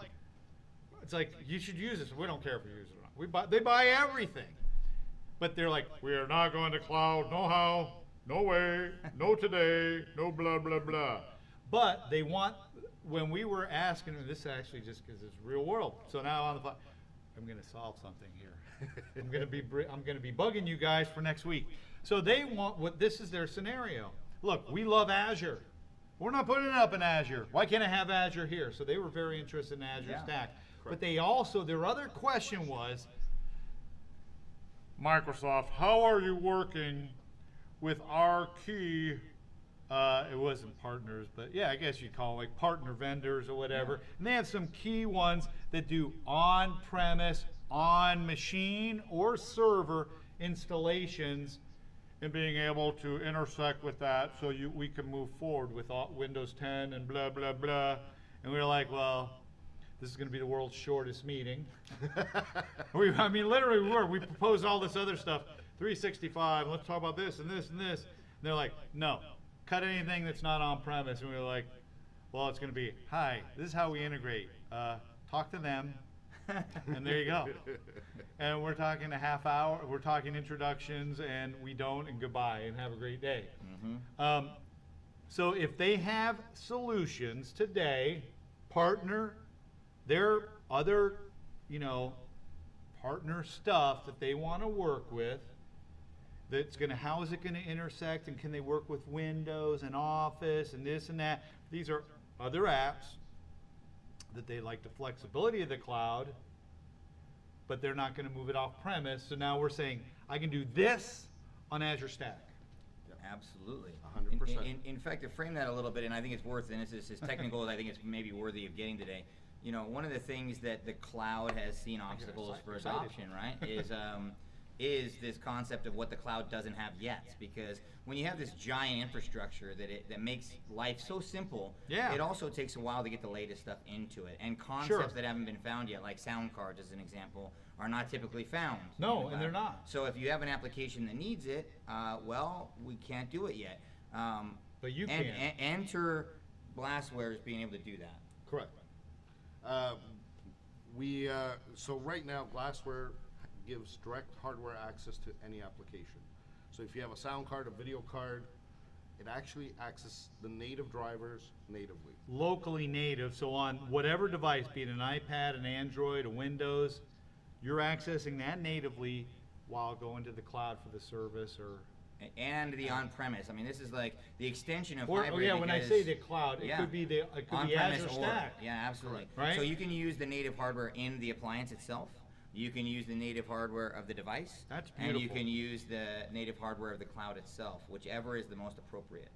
it's like, you should use this. We don't care if you use it or not. We buy, they buy everything. But they're like, we are not going to cloud, no how, no way, no today, no blah, blah, blah. But they want, when we were asking, and this actually just because it's real world. So now on the, fly- I'm going to solve something here. I'm going to be, br- I'm going to be bugging you guys for next week. So they want, what this is their scenario. Look, we love Azure. We're not putting it up in Azure. Why can't I have Azure here? So they were very interested in Azure Yeah. Stack. But they also, their other question was, Microsoft, how are you working with our key, uh, it wasn't partners, but yeah, I guess you'd call them like partner vendors or whatever. And they have some key ones that do on-premise, on-machine or server installations, and being able to intersect with that so you, we can move forward with all, Windows ten and blah, blah, blah. And we were like, well, this is going to be the world's shortest meeting. we, I mean, literally, we were. We proposed all this other stuff, three sixty-five, let's talk about this and this and this. And they're like, no, cut anything that's not on-premise. And we were like, well, it's going to be, hi, this is how we integrate. Uh, talk to them, and there you go. And we're talking a half hour, we're talking introductions, and we don't, and goodbye, and have a great day. Mm-hmm. Um, so if they have solutions today, partner, their other, you know, partner stuff that they want to work with, that's going to, how is it going to intersect, and can they work with Windows and Office and this and that? These are other apps that they like the flexibility of the cloud, but they're not going to move it off premise. So now we're saying, I can do this on Azure Stack. Absolutely. A hundred In- percent. In, in fact, to frame that a little bit, and I think it's worth, and it's as as technical as I think it's maybe worthy of getting today. You know, one of the things that the cloud has seen obstacles excited- for excited. adoption, right, is um, is this concept of what the cloud doesn't have yet. Because when you have this giant infrastructure that it that makes life so simple, Yeah. it also takes a while to get the latest stuff into it. And concepts Sure. that haven't been found yet, like sound cards as an example, are not typically found. in No, the and they're cloud. not. So if you have an application that needs it, uh, well, we can't do it yet. Um, But you and, can. and enter Glassware as being able to do that. Correct. Uh, We uh, so right now Glassware gives direct hardware access to any application. So if you have a sound card, a video card, it actually accesses the native drivers natively. Locally native, so on whatever device, be it an iPad, an Android, a Windows, you're accessing that natively while going to the cloud for the service or. And the on-premise. I mean, this is like the extension of Or, oh hybrid. yeah, when I because- say the cloud, it yeah. could be the it could be on-premise Azure or Stack. yeah, absolutely. Right. So you can use the native hardware in the appliance itself. You can use the native hardware of the device. That's And you beautiful. can use the native hardware of the cloud itself, whichever is the most appropriate.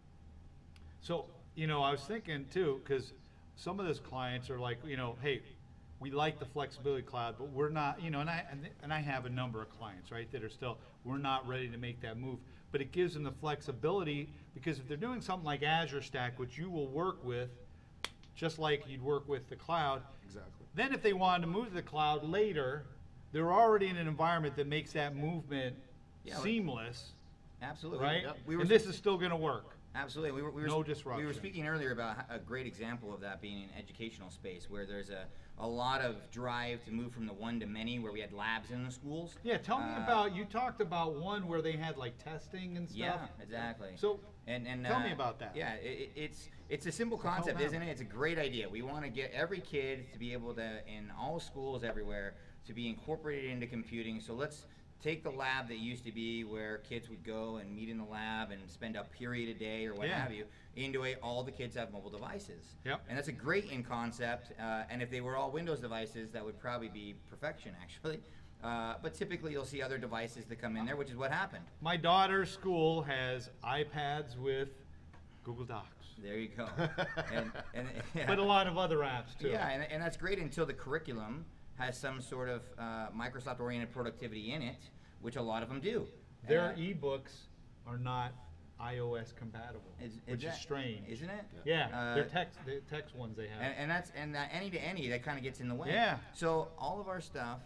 So, you know, I was thinking too, because some of those clients are like, you know, hey, we like the flexibility cloud, but we're not, you know, and I and, and I have a number of clients, right, that are still, we're not ready to make that move. But it gives them the flexibility because if they're doing something like Azure Stack, which you will work with, just like you'd work with the cloud, Exactly. then if they wanted to move to the cloud later, they're already in an environment that makes that movement Yeah, like- seamless, Absolutely. right? Yep. We were And this is still going to work. Absolutely. We were, we were, No We were disruption. speaking earlier about h- a great example of that being in educational space where there's a, a lot of drive to move from the one to many where we had labs in the schools. Yeah, tell me Uh, about, you talked about one where they had like testing and stuff. Yeah, exactly. So, And, and tell me uh, about that. Yeah, it, it's it's a simple the hell concept, now? isn't it? It's a great idea. We want to get every kid to be able to, in all schools everywhere, to be incorporated into computing. So let's take the lab that used to be where kids would go and meet in the lab and spend a period a day or what Yeah. have you, into a, all the kids have mobile devices. Yep. And that's a great in concept. Uh, and if they were all Windows devices, that would probably be perfection, actually. Uh, but typically you'll see other devices that come in there, which is what happened. my daughter's school has iPads with Google Docs, There you go. and, and, yeah. but a lot of other apps too. Yeah, and, and that's great until the curriculum has some sort of uh, Microsoft-oriented productivity in it, which a lot of them do. Their Uh, ebooks are not iOS compatible, is- is which that- is strange. isn't it? Yeah, Uh, they're text, the text ones they have. And, and that's and that any to any that kind of gets in the way. Yeah. So all of our stuff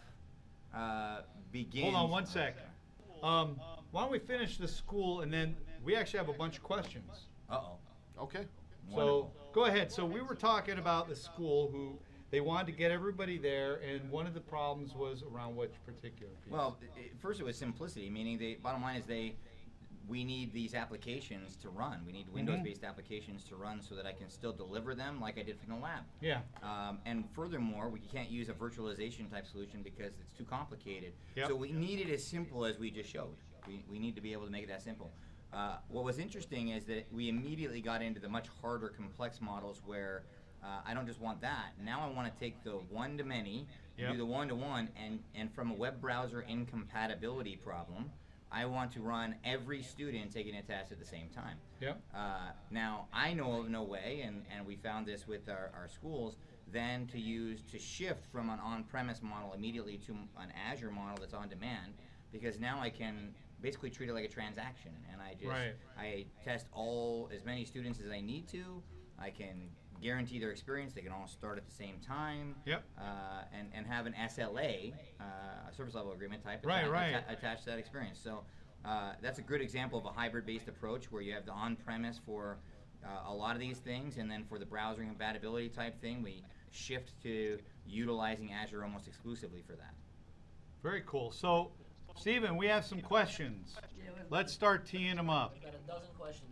uh, begins. Hold on one sec. Um, why don't we finish the school and then we actually have a bunch of questions. Uh oh. Okay. So go ahead. So we were talking about the school who they wanted to get everybody there, and one of the problems was around which particular piece? Well, i- i- first it was simplicity, meaning the bottom line is they, we need these applications to run. We need Windows-based applications to run so that I can still deliver them like I did from the lab. yeah. Um, and furthermore, we can't use a virtualization type solution because it's too complicated. Yep. So we need it as simple as we just showed. We, we need to be able to make it that simple. Uh, what was interesting is that we immediately got into the much harder, complex models where uh, I don't just want that. Now I want to take the one to many, Yep. do the one to one, and and from a web browser incompatibility problem, I want to run every student taking a test at the same time. Yep. Uh, now, I know of no way, and, and we found this with our, our schools, then to use, to shift from an on-premise model immediately to an Azure model that's on demand, because now I can basically treat it like a transaction, and I just, Right. I test all, as many students as I need to, I can guarantee their experience, they can all start at the same time. Yep. Uh, and, and have an S L A, uh, a service level agreement type, Right, atta- right. atta- attached to that experience. So uh, that's a good example of a hybrid-based approach where you have the on-premise for uh, a lot of these things, and then for the browser compatibility type thing, we shift to utilizing Azure almost exclusively for that. Very cool. So, Stephen, we have some questions. Yeah, we have- Let's start teeing them up. We've got a dozen questions.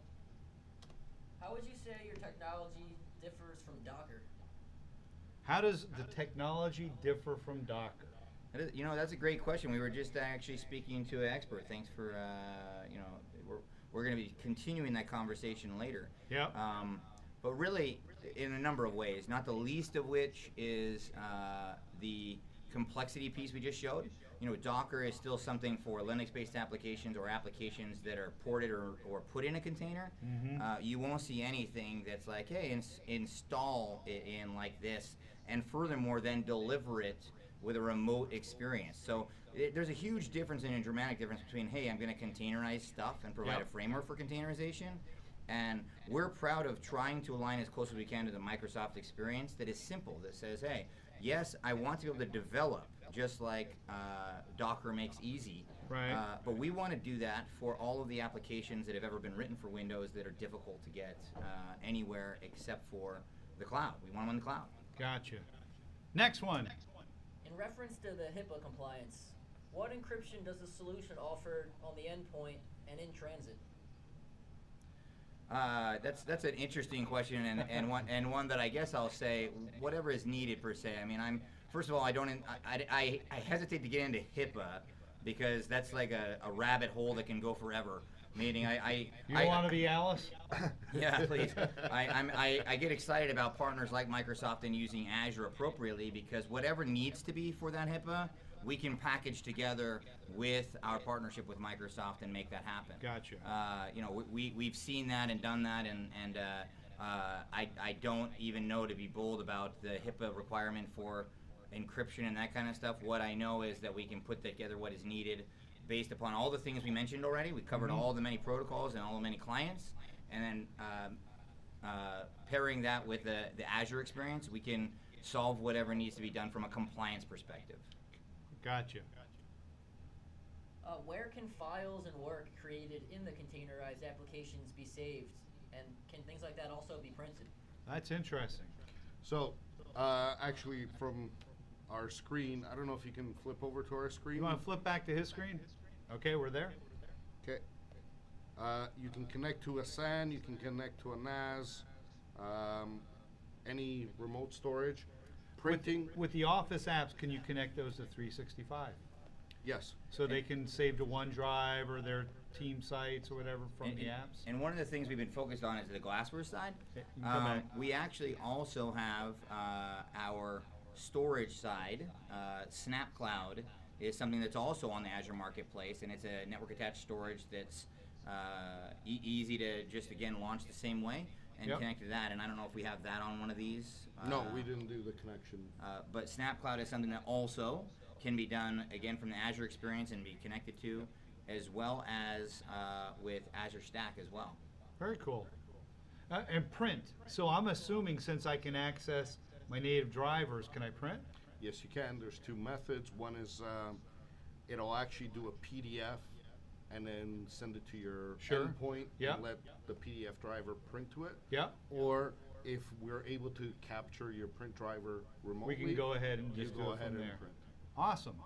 How would you say your technology differs from Docker? How does the technology differ from Docker? That is- you know, that's a great question. We were just actually speaking to an expert. Thanks for, uh, you know, we're, we're going to be continuing that conversation later. Yep. Um, but really, in a number of ways, not the least of which is uh, the complexity piece we just showed. You know, Docker is still something for Linux-based applications or applications that are ported or, or put in a container. Mhm. Uh, you won't see anything that's like, hey, ins- install it in like this, and furthermore, then deliver it with a remote experience. So it, there's a huge difference and a dramatic difference between, hey, I'm going to containerize stuff and provide Yep. a framework for containerization, and we're proud of trying to align as close as we can to the Microsoft experience that is simple, that says, hey, yes, I want to be able to develop just like uh, Docker makes easy. Right. Uh, but we want to do that for all of the applications that have ever been written for Windows that are difficult to get uh, anywhere except for the cloud. We want them on the cloud. Gotcha. Next one. In reference to the HIPAA compliance, what encryption does the solution offer on the endpoint and in transit? Uh, that's that's an interesting question, and, and one and one that I guess I'll say whatever is needed per se. I mean, I'm first of all I don't in, I, I, I hesitate to get into HIPAA because that's like a, a rabbit hole that can go forever. Meaning I I You I, want to be Alice? Yeah, please. I, I'm, I, I get excited about partners like Microsoft and using Azure appropriately because whatever needs to be for that HIPAA, we can package together with our partnership with Microsoft and make that happen. Gotcha. Uh, you know, we, we, we've seen that and done that, and, and uh, uh, I, I don't even know to be bold about the HIPAA requirement for encryption and that kind of stuff. What I know is that we can put together what is needed based upon all the things we mentioned already. We covered Mhm. all the many protocols and all the many clients, and then um, uh, pairing that with the, the Azure experience, we can solve whatever needs to be done from a compliance perspective. Gotcha. Uh, where can files and work created in the containerized applications be saved? And can things like that also be printed? That's interesting. So, uh, actually, from our screen, I don't know if you can flip over to our screen. You want to flip back to his screen? Okay, we're there. Okay. Uh, you can connect to a S A N, you can connect to a N A S, um, any remote storage. Printing, With the Office apps, can you connect those to three sixty-five? yes. So they can save to OneDrive or their team sites or whatever from And- the and- apps? And one of the things we've been focused on is the glassware side. Okay, you can come Um, back. we actually also have uh, our storage side. Uh, SnapCloud is something that's also on the Azure Marketplace, and it's a network attached storage that's uh, e- easy to just again launch the same way and Yep. connect to that. And I don't know if we have that on one of these. No, Uh, we didn't do the connection. uh, but SnapCloud is something that also can be done again from the Azure experience and be connected to, as well as uh, with Azure Stack as well. Very cool. Uh, and print. So I'm assuming since I can access my native drivers, can I print? Yes, you can. There's two methods. One is um, it'll actually do a P D F and then send it to your Sure. endpoint Yeah. and let the P D F driver print to it. Yeah. Or if we're able to capture your print driver remotely, We can go ahead and you just go do it ahead from and there. print. Awesome.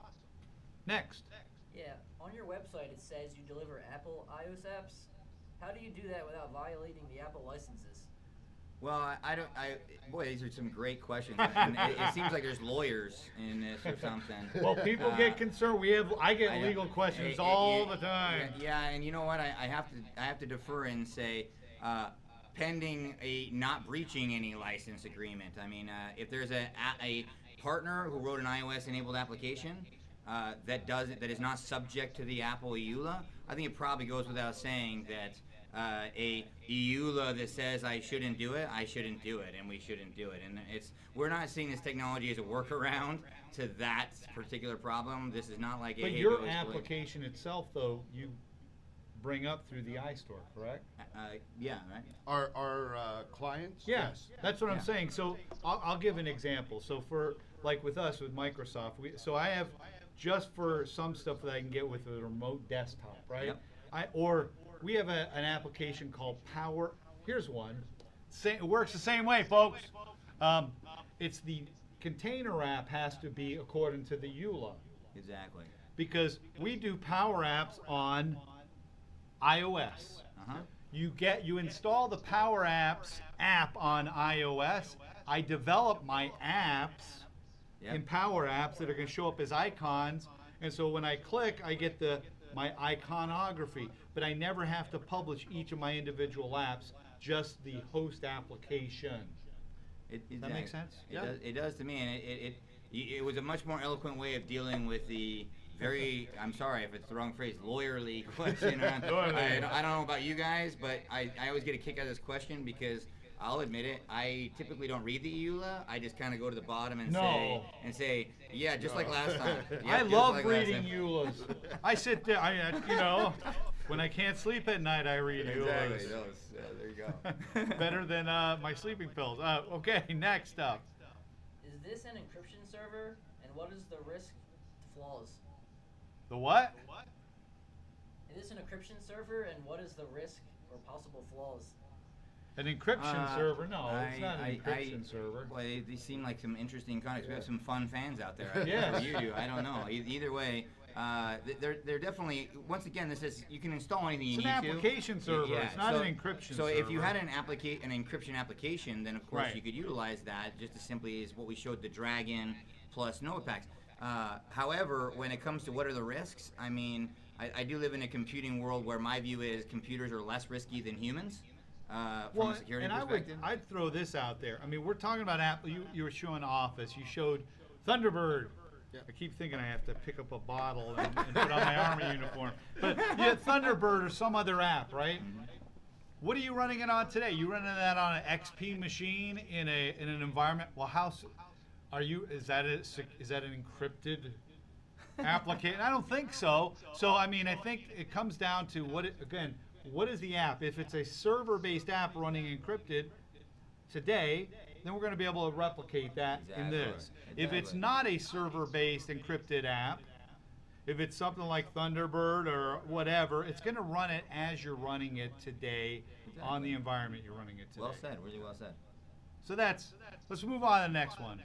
Next. Yeah, on your website it says you deliver Apple iOS apps. How do you do that without violating the Apple licenses? Well, I, I don't. I boy, these are some great questions, and it, it seems like there's lawyers in this or something. Well, people Uh, get concerned. We have. I get I know. legal questions Eh, eh, all eh, the time. Yeah, yeah, and you know what? I, I have to. I have to defer and say, uh, pending a not breaching any license agreement. I mean, uh, if there's a, a a partner who wrote an iOS-enabled application uh, that does it, that is not subject to the Apple E U L A, I think it probably goes without saying that uh, a E U L A that says I shouldn't do it, I shouldn't do it, and we shouldn't do it. And it's we're not seeing this technology as a workaround to that particular problem. This is not like a But hey, your go exploit. application itself, though, you bring up through the iStore, correct? Uh, yeah, right. Our, our uh, clients? Yeah, Yes. that's what I'm Yeah. saying. So I'll, I'll give an example. So for like with us with Microsoft, we, so I have just for some stuff that I can get with a remote desktop, right? Yep. I or we have a, an application called Power. Here's one. Sa- it works the same way, folks. Um, it's the container app has to be according to the E U L A Exactly. because we do Power Apps on iOS. Uh huh. You get you install the Power Apps app on iOS. I develop my apps Yep. in Power Apps that are going to show up as icons, and so when I click, I get the my iconography. But I never have to publish each of my individual apps, just the host application. It, Does that make exact- sense? It, Yeah. does, it does to me, and it, it, it, it was a much more eloquent way of dealing with the very, I'm sorry if it's the wrong phrase, lawyerly question. I, Lawyerly. I, don't- I don't know about you guys, but I, I always get a kick out of this question because I'll admit it, I typically don't read the E U L A. I just kind of go to the bottom and No. say, and say, yeah, just like last time. Yep, I just love like last reading time. E U L As. I sit there, I, I- you know, when I can't sleep at night, I read E U L As. Exactly. Those, uh, there you go. Better than uh, my sleeping pills. Uh, okay, next up. Is this an encryption server, and what is the risk to flaws? The what? Is this an encryption server, and what is the risk or possible flaws? An encryption Uh, server? No, it's I- not an I- encryption I- server. Well, they, they seem like some interesting concepts. We have some fun fans out there. Yes. Yes. You do. I don't know. E- either way, uh, th- they're they're definitely. Once again, this is you can install anything you It's an need to. application server. Yeah, It's not so- an encryption So if you server. had an applica- an encryption application, then of course Right. you could utilize that just as simply as what we showed the Dragon plus NovaPax. Uh, however, when it comes to what are the risks, I mean, I, I do live in a computing world where my view is computers are less risky than humans. Uh, from Well, a security and I would, perspective. I'd throw this out there. I mean, we're talking about Apple. You, you were showing Office. You showed Thunderbird. Yeah. I keep thinking I have to pick up a bottle and, and put on my Army uniform. But yeah, Thunderbird or some other app, right? Mm-hmm. What are you running it on today? You running that on an X P machine in a in an environment? Well, how s- are you? Is that a, sec- is that an encrypted application? I don't think so. So I mean, I think it comes down to what it, again. What is the app? If it's a server-based app running encrypted today, then we're going to be able to replicate that in Exactly. this. If it's Exactly. not a server-based encrypted app, if it's something like Thunderbird or whatever, it's going to run it as you're running it today on the Exactly. environment you're running it today. Well said. Really well said. So that's, let's move on to the next one.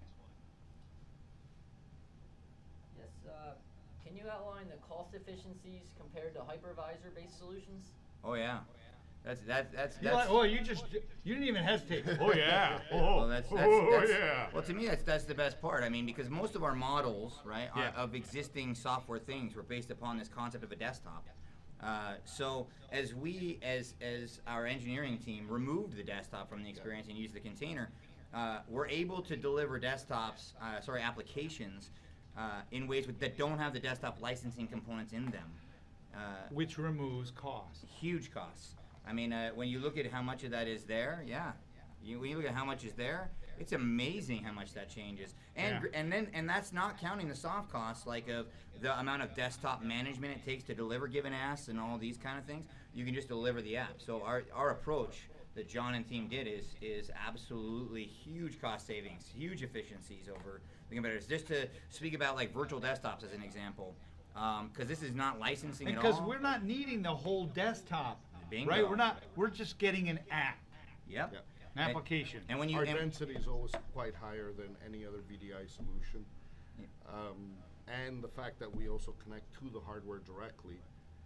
Yes. Uh, can you outline the cost efficiencies compared to hypervisor-based solutions? Oh yeah, that's that's that's You that's. like, oh, you just, you didn't even hesitate. Oh yeah. Oh, well, that's, that's, oh that's yeah. Well, to me, that's that's the best part. I mean, because most of our models, right, are, Yeah. of existing software things were based upon this concept of a desktop. Uh, so as we, as as our engineering team, removed the desktop from the experience and used the container, uh, we're able to deliver desktops, uh, sorry, applications, uh, in ways with, that don't have the desktop licensing components in them. Uh, Which removes cost. huge costs. I mean, uh, when you look at how much of that is there, yeah. You, when you look at how much is there, it's amazing how much that changes. And Yeah. gr- and then and that's not counting the soft costs like of the amount of desktop management it takes to deliver given asks and all these kind of things. You can just deliver the app. So our our approach that John and team did is is absolutely huge cost savings, huge efficiencies over the competitors. Just to speak about like virtual desktops as an example, because this is not licensing at all. Because we're not needing the whole desktop, Bingo. right? We're not. We're just getting an app, Yep. Yeah. an And- application. And when you Our and- density is always quite higher than any other V D I solution. Yeah. Um, and the fact that we also connect to the hardware directly.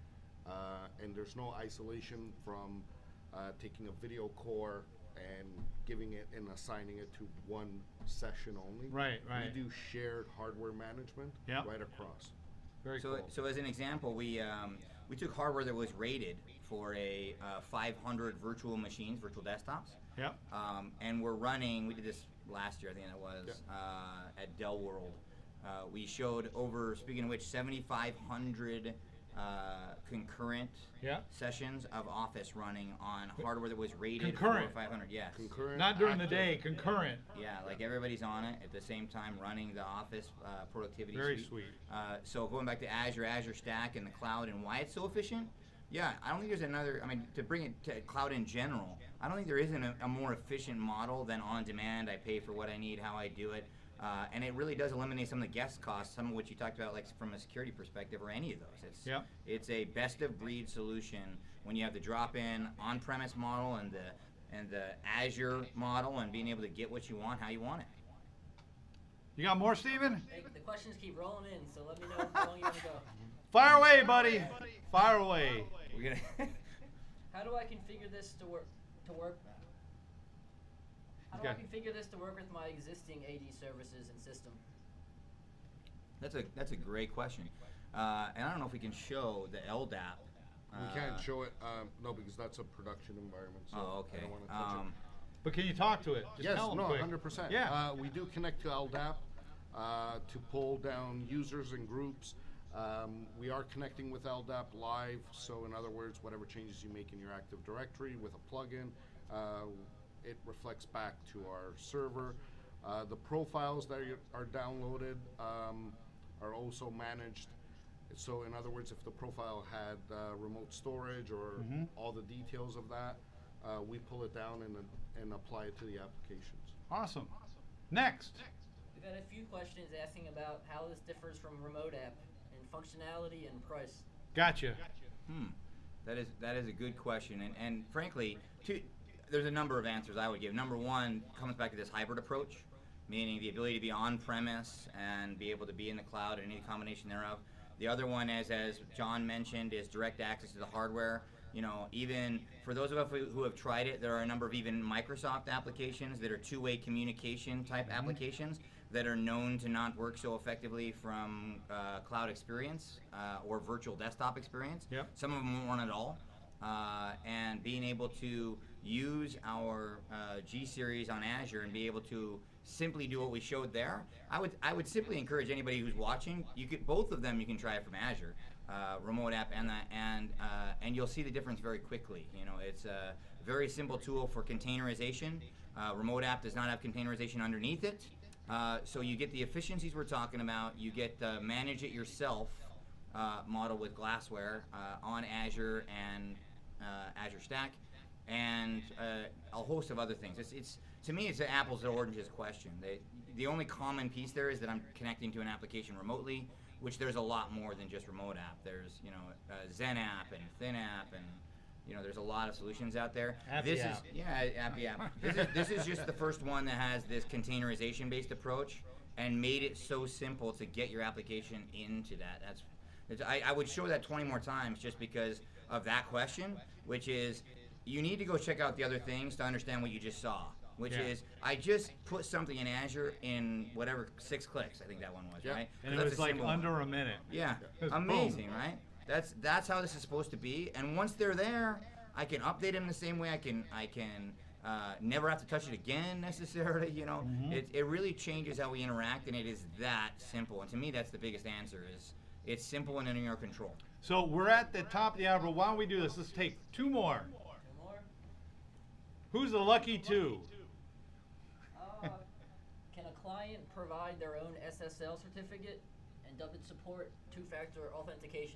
Uh, and there's no isolation from uh, taking a video core and giving it and assigning it to one session only. Right, right. We do shared hardware management Yep. right across. Very So, cool. so as an example, we um, we took hardware that was rated for a uh, five hundred virtual machines, virtual desktops, Yep. um, and we're running. We did this last year, I think it was uh, at Dell World. Uh, we showed over, speaking of which, seventy-five hundred uh, concurrent Yeah. sessions of Office running on hardware that was rated Concurrent. for five hundred. Yes. Concurrent. Not during the active. day. Concurrent. Yeah, like everybody's on it at the same time running the Office uh, productivity Very suite. sweet. Uh, so going back to Azure, Azure Stack, and the cloud, and why it's so efficient. Yeah, I don't think there's another. I mean, to bring it to cloud in general, I don't think there isn't a, a more efficient model than on demand. I pay for what I need, how I do it, uh, and it really does eliminate some of the guest costs, some of which you talked about, like from a security perspective, or any of those. It's Yep. it's a best of breed solution when you have the drop-in on-premise model and the and the Azure model, and being able to get what you want, how you want it. You got more, Steven? Hey, the questions keep rolling in, so let me know how long you want to go. Fire away, buddy. Fire away. We're gonna. How do I configure this to work? To work? How do I Okay. configure this to work with my existing A D services and system? That's a that's a great question, uh, and I don't know if we can show the L D A P. We uh, can't show it, um, no, because that's a production environment. So Oh, I okay. don't want to touch it. Um, But can you talk to it? Just Yes, tell 'em no, quick. one hundred percent. Yeah. Uh, we do connect to L D A P uh, to pull down users and groups. Um, we are connecting with L D A P live, so in other words, whatever changes you make in your Active Directory with a plugin, uh, it reflects back to our server. Uh, the profiles that are downloaded um, are also managed. So in other words, if the profile had uh, remote storage or Mhm. all the details of that, uh, we pull it down and, and apply it to the applications. Awesome. Next. We've had a few questions asking about how this differs from remote app in functionality and price. Gotcha. Hmm. That is that is a good question, and and frankly, to there's a number of answers I would give. Number one comes back to this hybrid approach, meaning the ability to be on-premise and be able to be in the cloud and any combination thereof. The other one, is, as John mentioned, is direct access to the hardware. You know, even for those of us who who have tried it, there are a number of even Microsoft applications that are two-way communication type Mm-hmm. applications that are known to not work so effectively from uh, cloud experience uh, or virtual desktop experience. Yep. Some of them won't run at all. Uh, and being able to use our uh, G Series on Azure and be able to simply do what we showed there, I would I would simply encourage anybody who's watching. You could both of them. You can try it from Azure, uh, remote app, and that, and uh, and you'll see the difference very quickly. You know, it's a very simple tool for containerization. Uh, remote app does not have containerization underneath it, uh, so you get the efficiencies we're talking about. You get the manage it yourself uh, model with Glassware uh, on Azure and uh, Azure Stack, and uh, a host of other things. It's, it's to me, it's an apples to oranges question. They, the only common piece there is that I'm connecting to an application remotely, which there's a lot more than just remote app. There's you know uh, Zen app and Thin app, and you know there's a lot of solutions out there. Appy this app. is yeah, Appy app. This is this is just the first one that has this containerization based approach and made it so simple to get your application into that. That's it's, I, I would show that twenty more times just because of that question, which is you need to go check out the other things to understand what you just saw, which Yeah. is I just put something in Azure in whatever six clicks. I think that one was Yeah. right. And So it that's was a like simple one. under a minute. Yeah, It was amazing, boom. right? That's that's how this is supposed to be. And once they're there, I can update them the same way. I can I can uh, never have to touch it again necessarily. You know, Mm-hmm. it it really changes how we interact, and it is that simple. And to me, that's the biggest answer. Is it's simple and in your control. So we're at the top of the hour, but why don't we do this? Let's take two more. Two more? Who's the lucky two? Uh, can a client provide their own S S L certificate, and does it support two-factor authentication?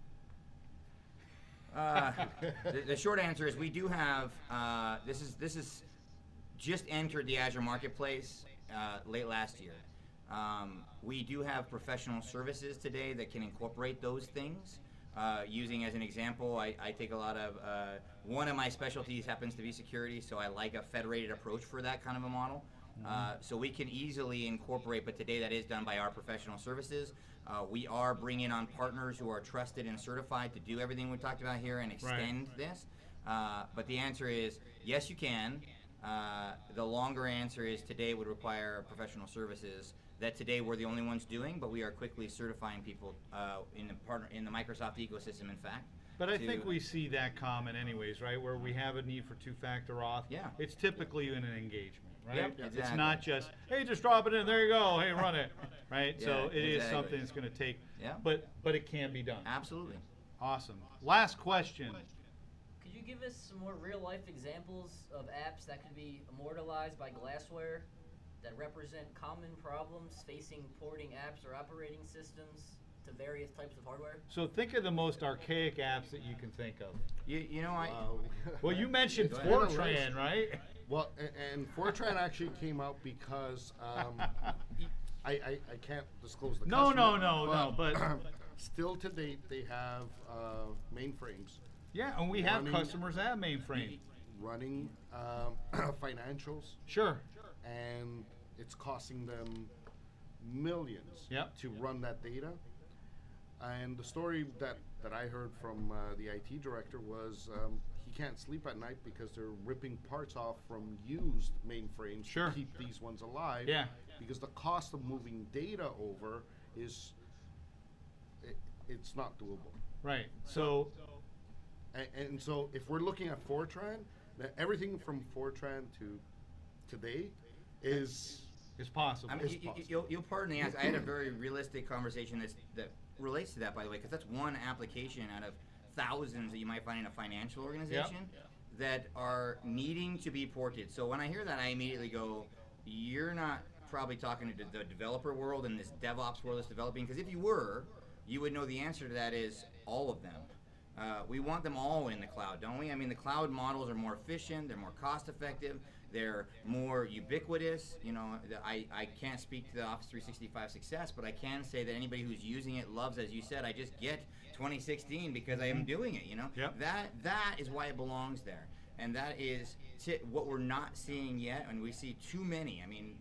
Uh, the, the short answer is we do have. Uh, this is this is just entered the Azure Marketplace uh, late last year. Um, we do have professional services today that can incorporate those things. Uh, using as an example, I, I take a lot of, uh, one of my specialties happens to be security, so I like a federated approach for that kind of a model. Uh, so we can easily incorporate, but today that is done by our professional services. Uh, we are bringing on partners who are trusted and certified to do everything we talked about here and extend this. Uh, but the answer is, yes, you can. Uh, the longer answer is today would require professional services that today we're the only ones doing, but we are quickly certifying people uh, in the partner in the Microsoft ecosystem. In fact, But I to- think we see that common anyways, right? Where we have a need for two-factor auth. Yeah. It's typically in an engagement, right? Yep, It's exactly. not just, hey, just drop it in, there you go, hey, run it, right? So Yeah, it is exactly. something that's going to take, Yeah. but but it can be done. absolutely. Awesome. Last question. Could you give us some more real-life examples of apps that could be immortalized by Glassware that represent common problems facing porting apps or operating systems to various types of hardware? So think of the most archaic apps that you can think of. You you know I. Wow. Well, you mentioned Go ahead. Fortran, right? Well, a- and Fortran actually came out because um, I, I I can't disclose the No, no, customer, no, no, but still to date they have uh, mainframes yeah, and we have Running- customers that have mainframe. running um, financials, Sure. and it's costing them millions Yep. to run that data. And the story that, that I heard from uh, the I T director was um, he can't sleep at night because they're ripping parts off from used mainframes Sure. to keep these ones alive. Yeah. Because the cost of moving data over is it, it's not doable. Right. So And, and so if we're looking at Fortran, that everything from Fortran to today is it's possible. I mean, It's you, you, possible. you'll, you'll pardon the ask. I had a very realistic conversation that's, that relates to that, by the way, because that's one application out of thousands that you might find in a financial organization that are needing to be ported. So when I hear that, I immediately go, you're not probably talking to the developer world and this DevOps world that's developing, because if you were, you would know the answer to that is all of them. Uh, we want them all in the cloud, don't we? I mean, the cloud models are more efficient, they're more cost effective, they're more ubiquitous. You know, the, I, I can't speak to the Office three sixty-five success, but I can say that anybody who's using it loves, as you said, I just get twenty sixteen because I am doing it, you know? Yep. That That is why it belongs there. and that is t- what we're not seeing yet, and we see too many. I mean,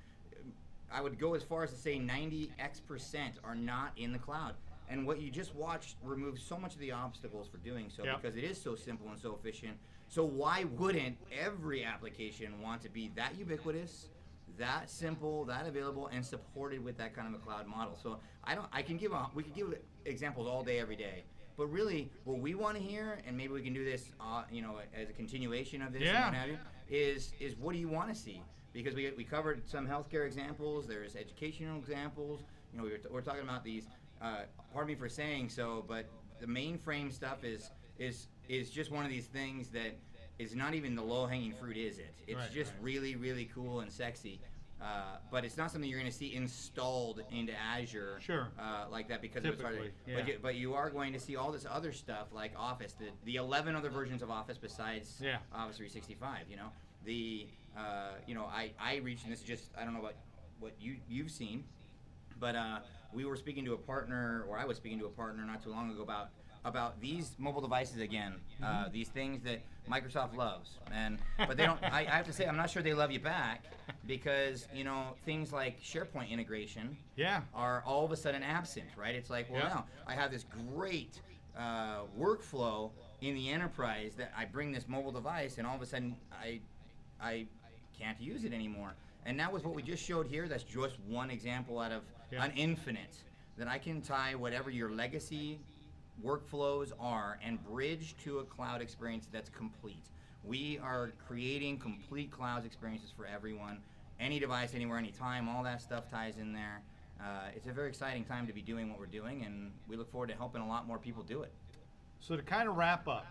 I would go as far as to say ninety X percent are not in the cloud. And what you just watched removes so much of the obstacles for doing so Yep. because it is so simple and so efficient. So why wouldn't every application want to be that ubiquitous, that simple, that available, and supported with that kind of a cloud model? So I don't. I can give a. We could give examples all day, every day. But really, what we want to hear, and maybe we can do this, uh, you know, as a continuation of this, Yeah. and what have you, is is what do you want to see? Because we we covered some healthcare examples. There's educational examples. You know, we were, t- we're talking about these. Uh, pardon me for saying so, but the mainframe stuff is is is just one of these things that is not even the low-hanging fruit, is it? It's Right, just right. really, really cool and sexy. Uh, but it's not something you're going to see installed into Azure Sure. uh, like that because it's hard. Typically, But yeah. you, but you are going to see all this other stuff like Office, the, the eleven other versions of Office besides Yeah. Office three sixty-five. You know, the uh, you know I I reached, and this is just I don't know what what you you've seen, but uh, we were speaking to a partner, or I was speaking to a partner not too long ago about about these mobile devices again, uh, these things that Microsoft loves, and but they don't. I, I have to say, I'm not sure they love you back because you know things like SharePoint integration Yeah. are all of a sudden absent, right? It's like, well, Yeah. now I have this great uh, workflow in the enterprise that I bring this mobile device, and all of a sudden I I can't use it anymore. And now with what we just showed here, that's just one example out of Yeah. an infinite that I can tie whatever your legacy workflows are and bridge to a cloud experience that's complete. We are creating complete cloud experiences for everyone, any device, anywhere, anytime. All that stuff ties in there. Uh, it's a very exciting time to be doing what we're doing, and we look forward to helping a lot more people do it. So to kind of wrap up,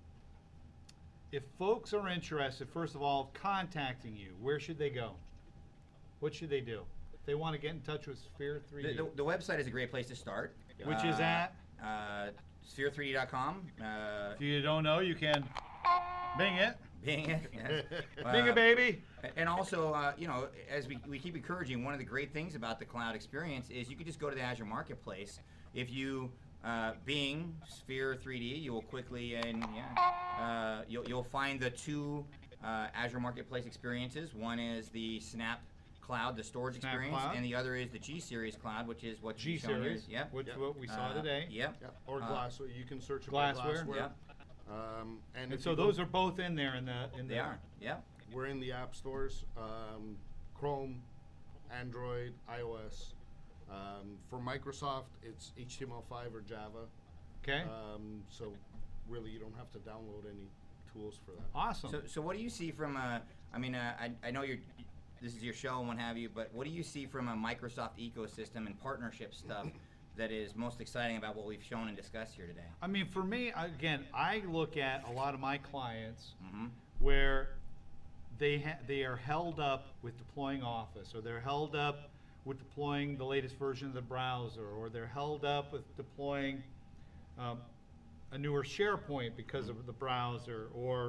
if folks are interested, first of all, contacting you, where should they go? What should they do? If they want to get in touch with Sphere three D, The, the, the website is a great place to start. which is Uh, at, uh, sphere three d dot com. Uh, if you don't know, you can Bing it. Bing it. Yes. Bing Uh, it, baby. And also, uh, you know, as we, we keep encouraging, one of the great things about the cloud experience is you can just go to the Azure Marketplace. If you uh, Bing Sphere three D, you will quickly and yeah, uh, you'll you'll find the two uh, Azure Marketplace experiences. One is the Snap Cloud, the storage Snap experience, Cloud. and the other is the G Series Cloud, which is what G you've shown here. Series, Yep. which Yep. what we saw Uh, today. Yep. Yeah, or Uh, glassware. You can search it glassware. by glassware. Yep. Um, and And if so you go- those are both in there in the in They the are. Yep. We're in the app stores, um, Chrome, Android, iOS. Um, for Microsoft, it's H T M L five or Java. Okay. Um, so really, you don't have to download any tools for that. Awesome. So, so what do you see from a? I mean, uh, I, I know you're. This is your show and what have you, but what do you see from a Microsoft ecosystem and partnership stuff that is most exciting about what we've shown and discussed here today? I mean, for me, again, I look at a lot of my clients Mm-hmm. where they ha- they are held up with deploying Office, or they're held up with deploying the latest version of the browser, or they're held up with deploying um, a newer SharePoint because of the browser, or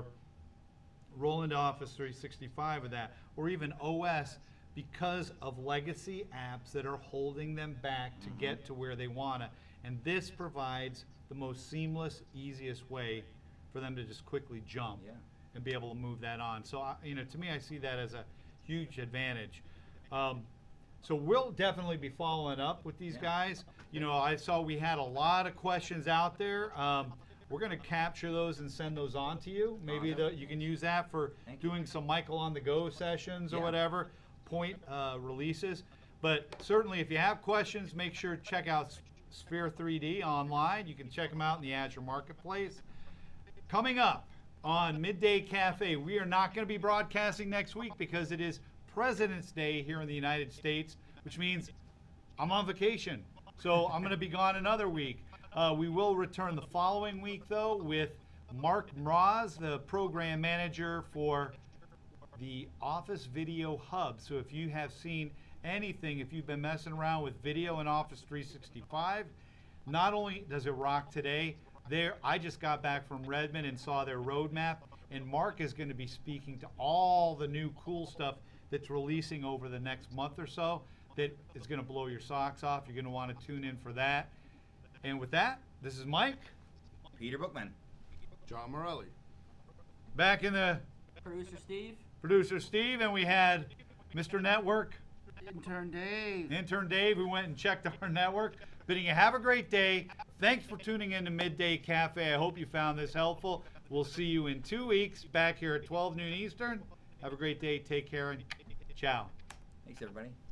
roll into Office three sixty-five with that, or even O S because of legacy apps that are holding them back to get to where they want to. And this provides the most seamless, easiest way for them to just quickly jump Yeah. and be able to move that on. So, I, you know, to me, I see that as a huge advantage. Um, so we'll definitely be following up with these Yeah. guys. You know, I saw we had a lot of questions out there. Um, we're going to capture those and send those on to you. Maybe Awesome. the, you can use that for Thank you. doing some Michael on the go sessions or Yeah. whatever, point uh, releases. But certainly if you have questions, make sure to check out S- Sphere three D online. You can check them out in the Azure Marketplace. Coming up on Midday Cafe, we are not going to be broadcasting next week because it is President's Day here in the United States, which means I'm on vacation. So I'm going to be gone another week. Uh, we will return the following week, though, with Mark Mraz, the program manager for the Office Video Hub. So if you have seen anything, if you've been messing around with video in Office three sixty-five, not only does it rock today, there I just got back from Redmond and saw their roadmap, and Mark is going to be speaking to all the new cool stuff that's releasing over the next month or so that is going to blow your socks off. You're going to want to tune in for that. And with that, this is Mike. Peter Bookman. John Morelli. Back in the Producer Steve. producer Steve, and we had Mister Network, Intern Dave. intern Dave, who went and checked our network. Bidding you have a great day. Thanks for tuning in to Midday Cafe. I hope you found this helpful. We'll see you in two weeks back here at twelve noon Eastern. Have a great day. Take care and ciao. Thanks, everybody.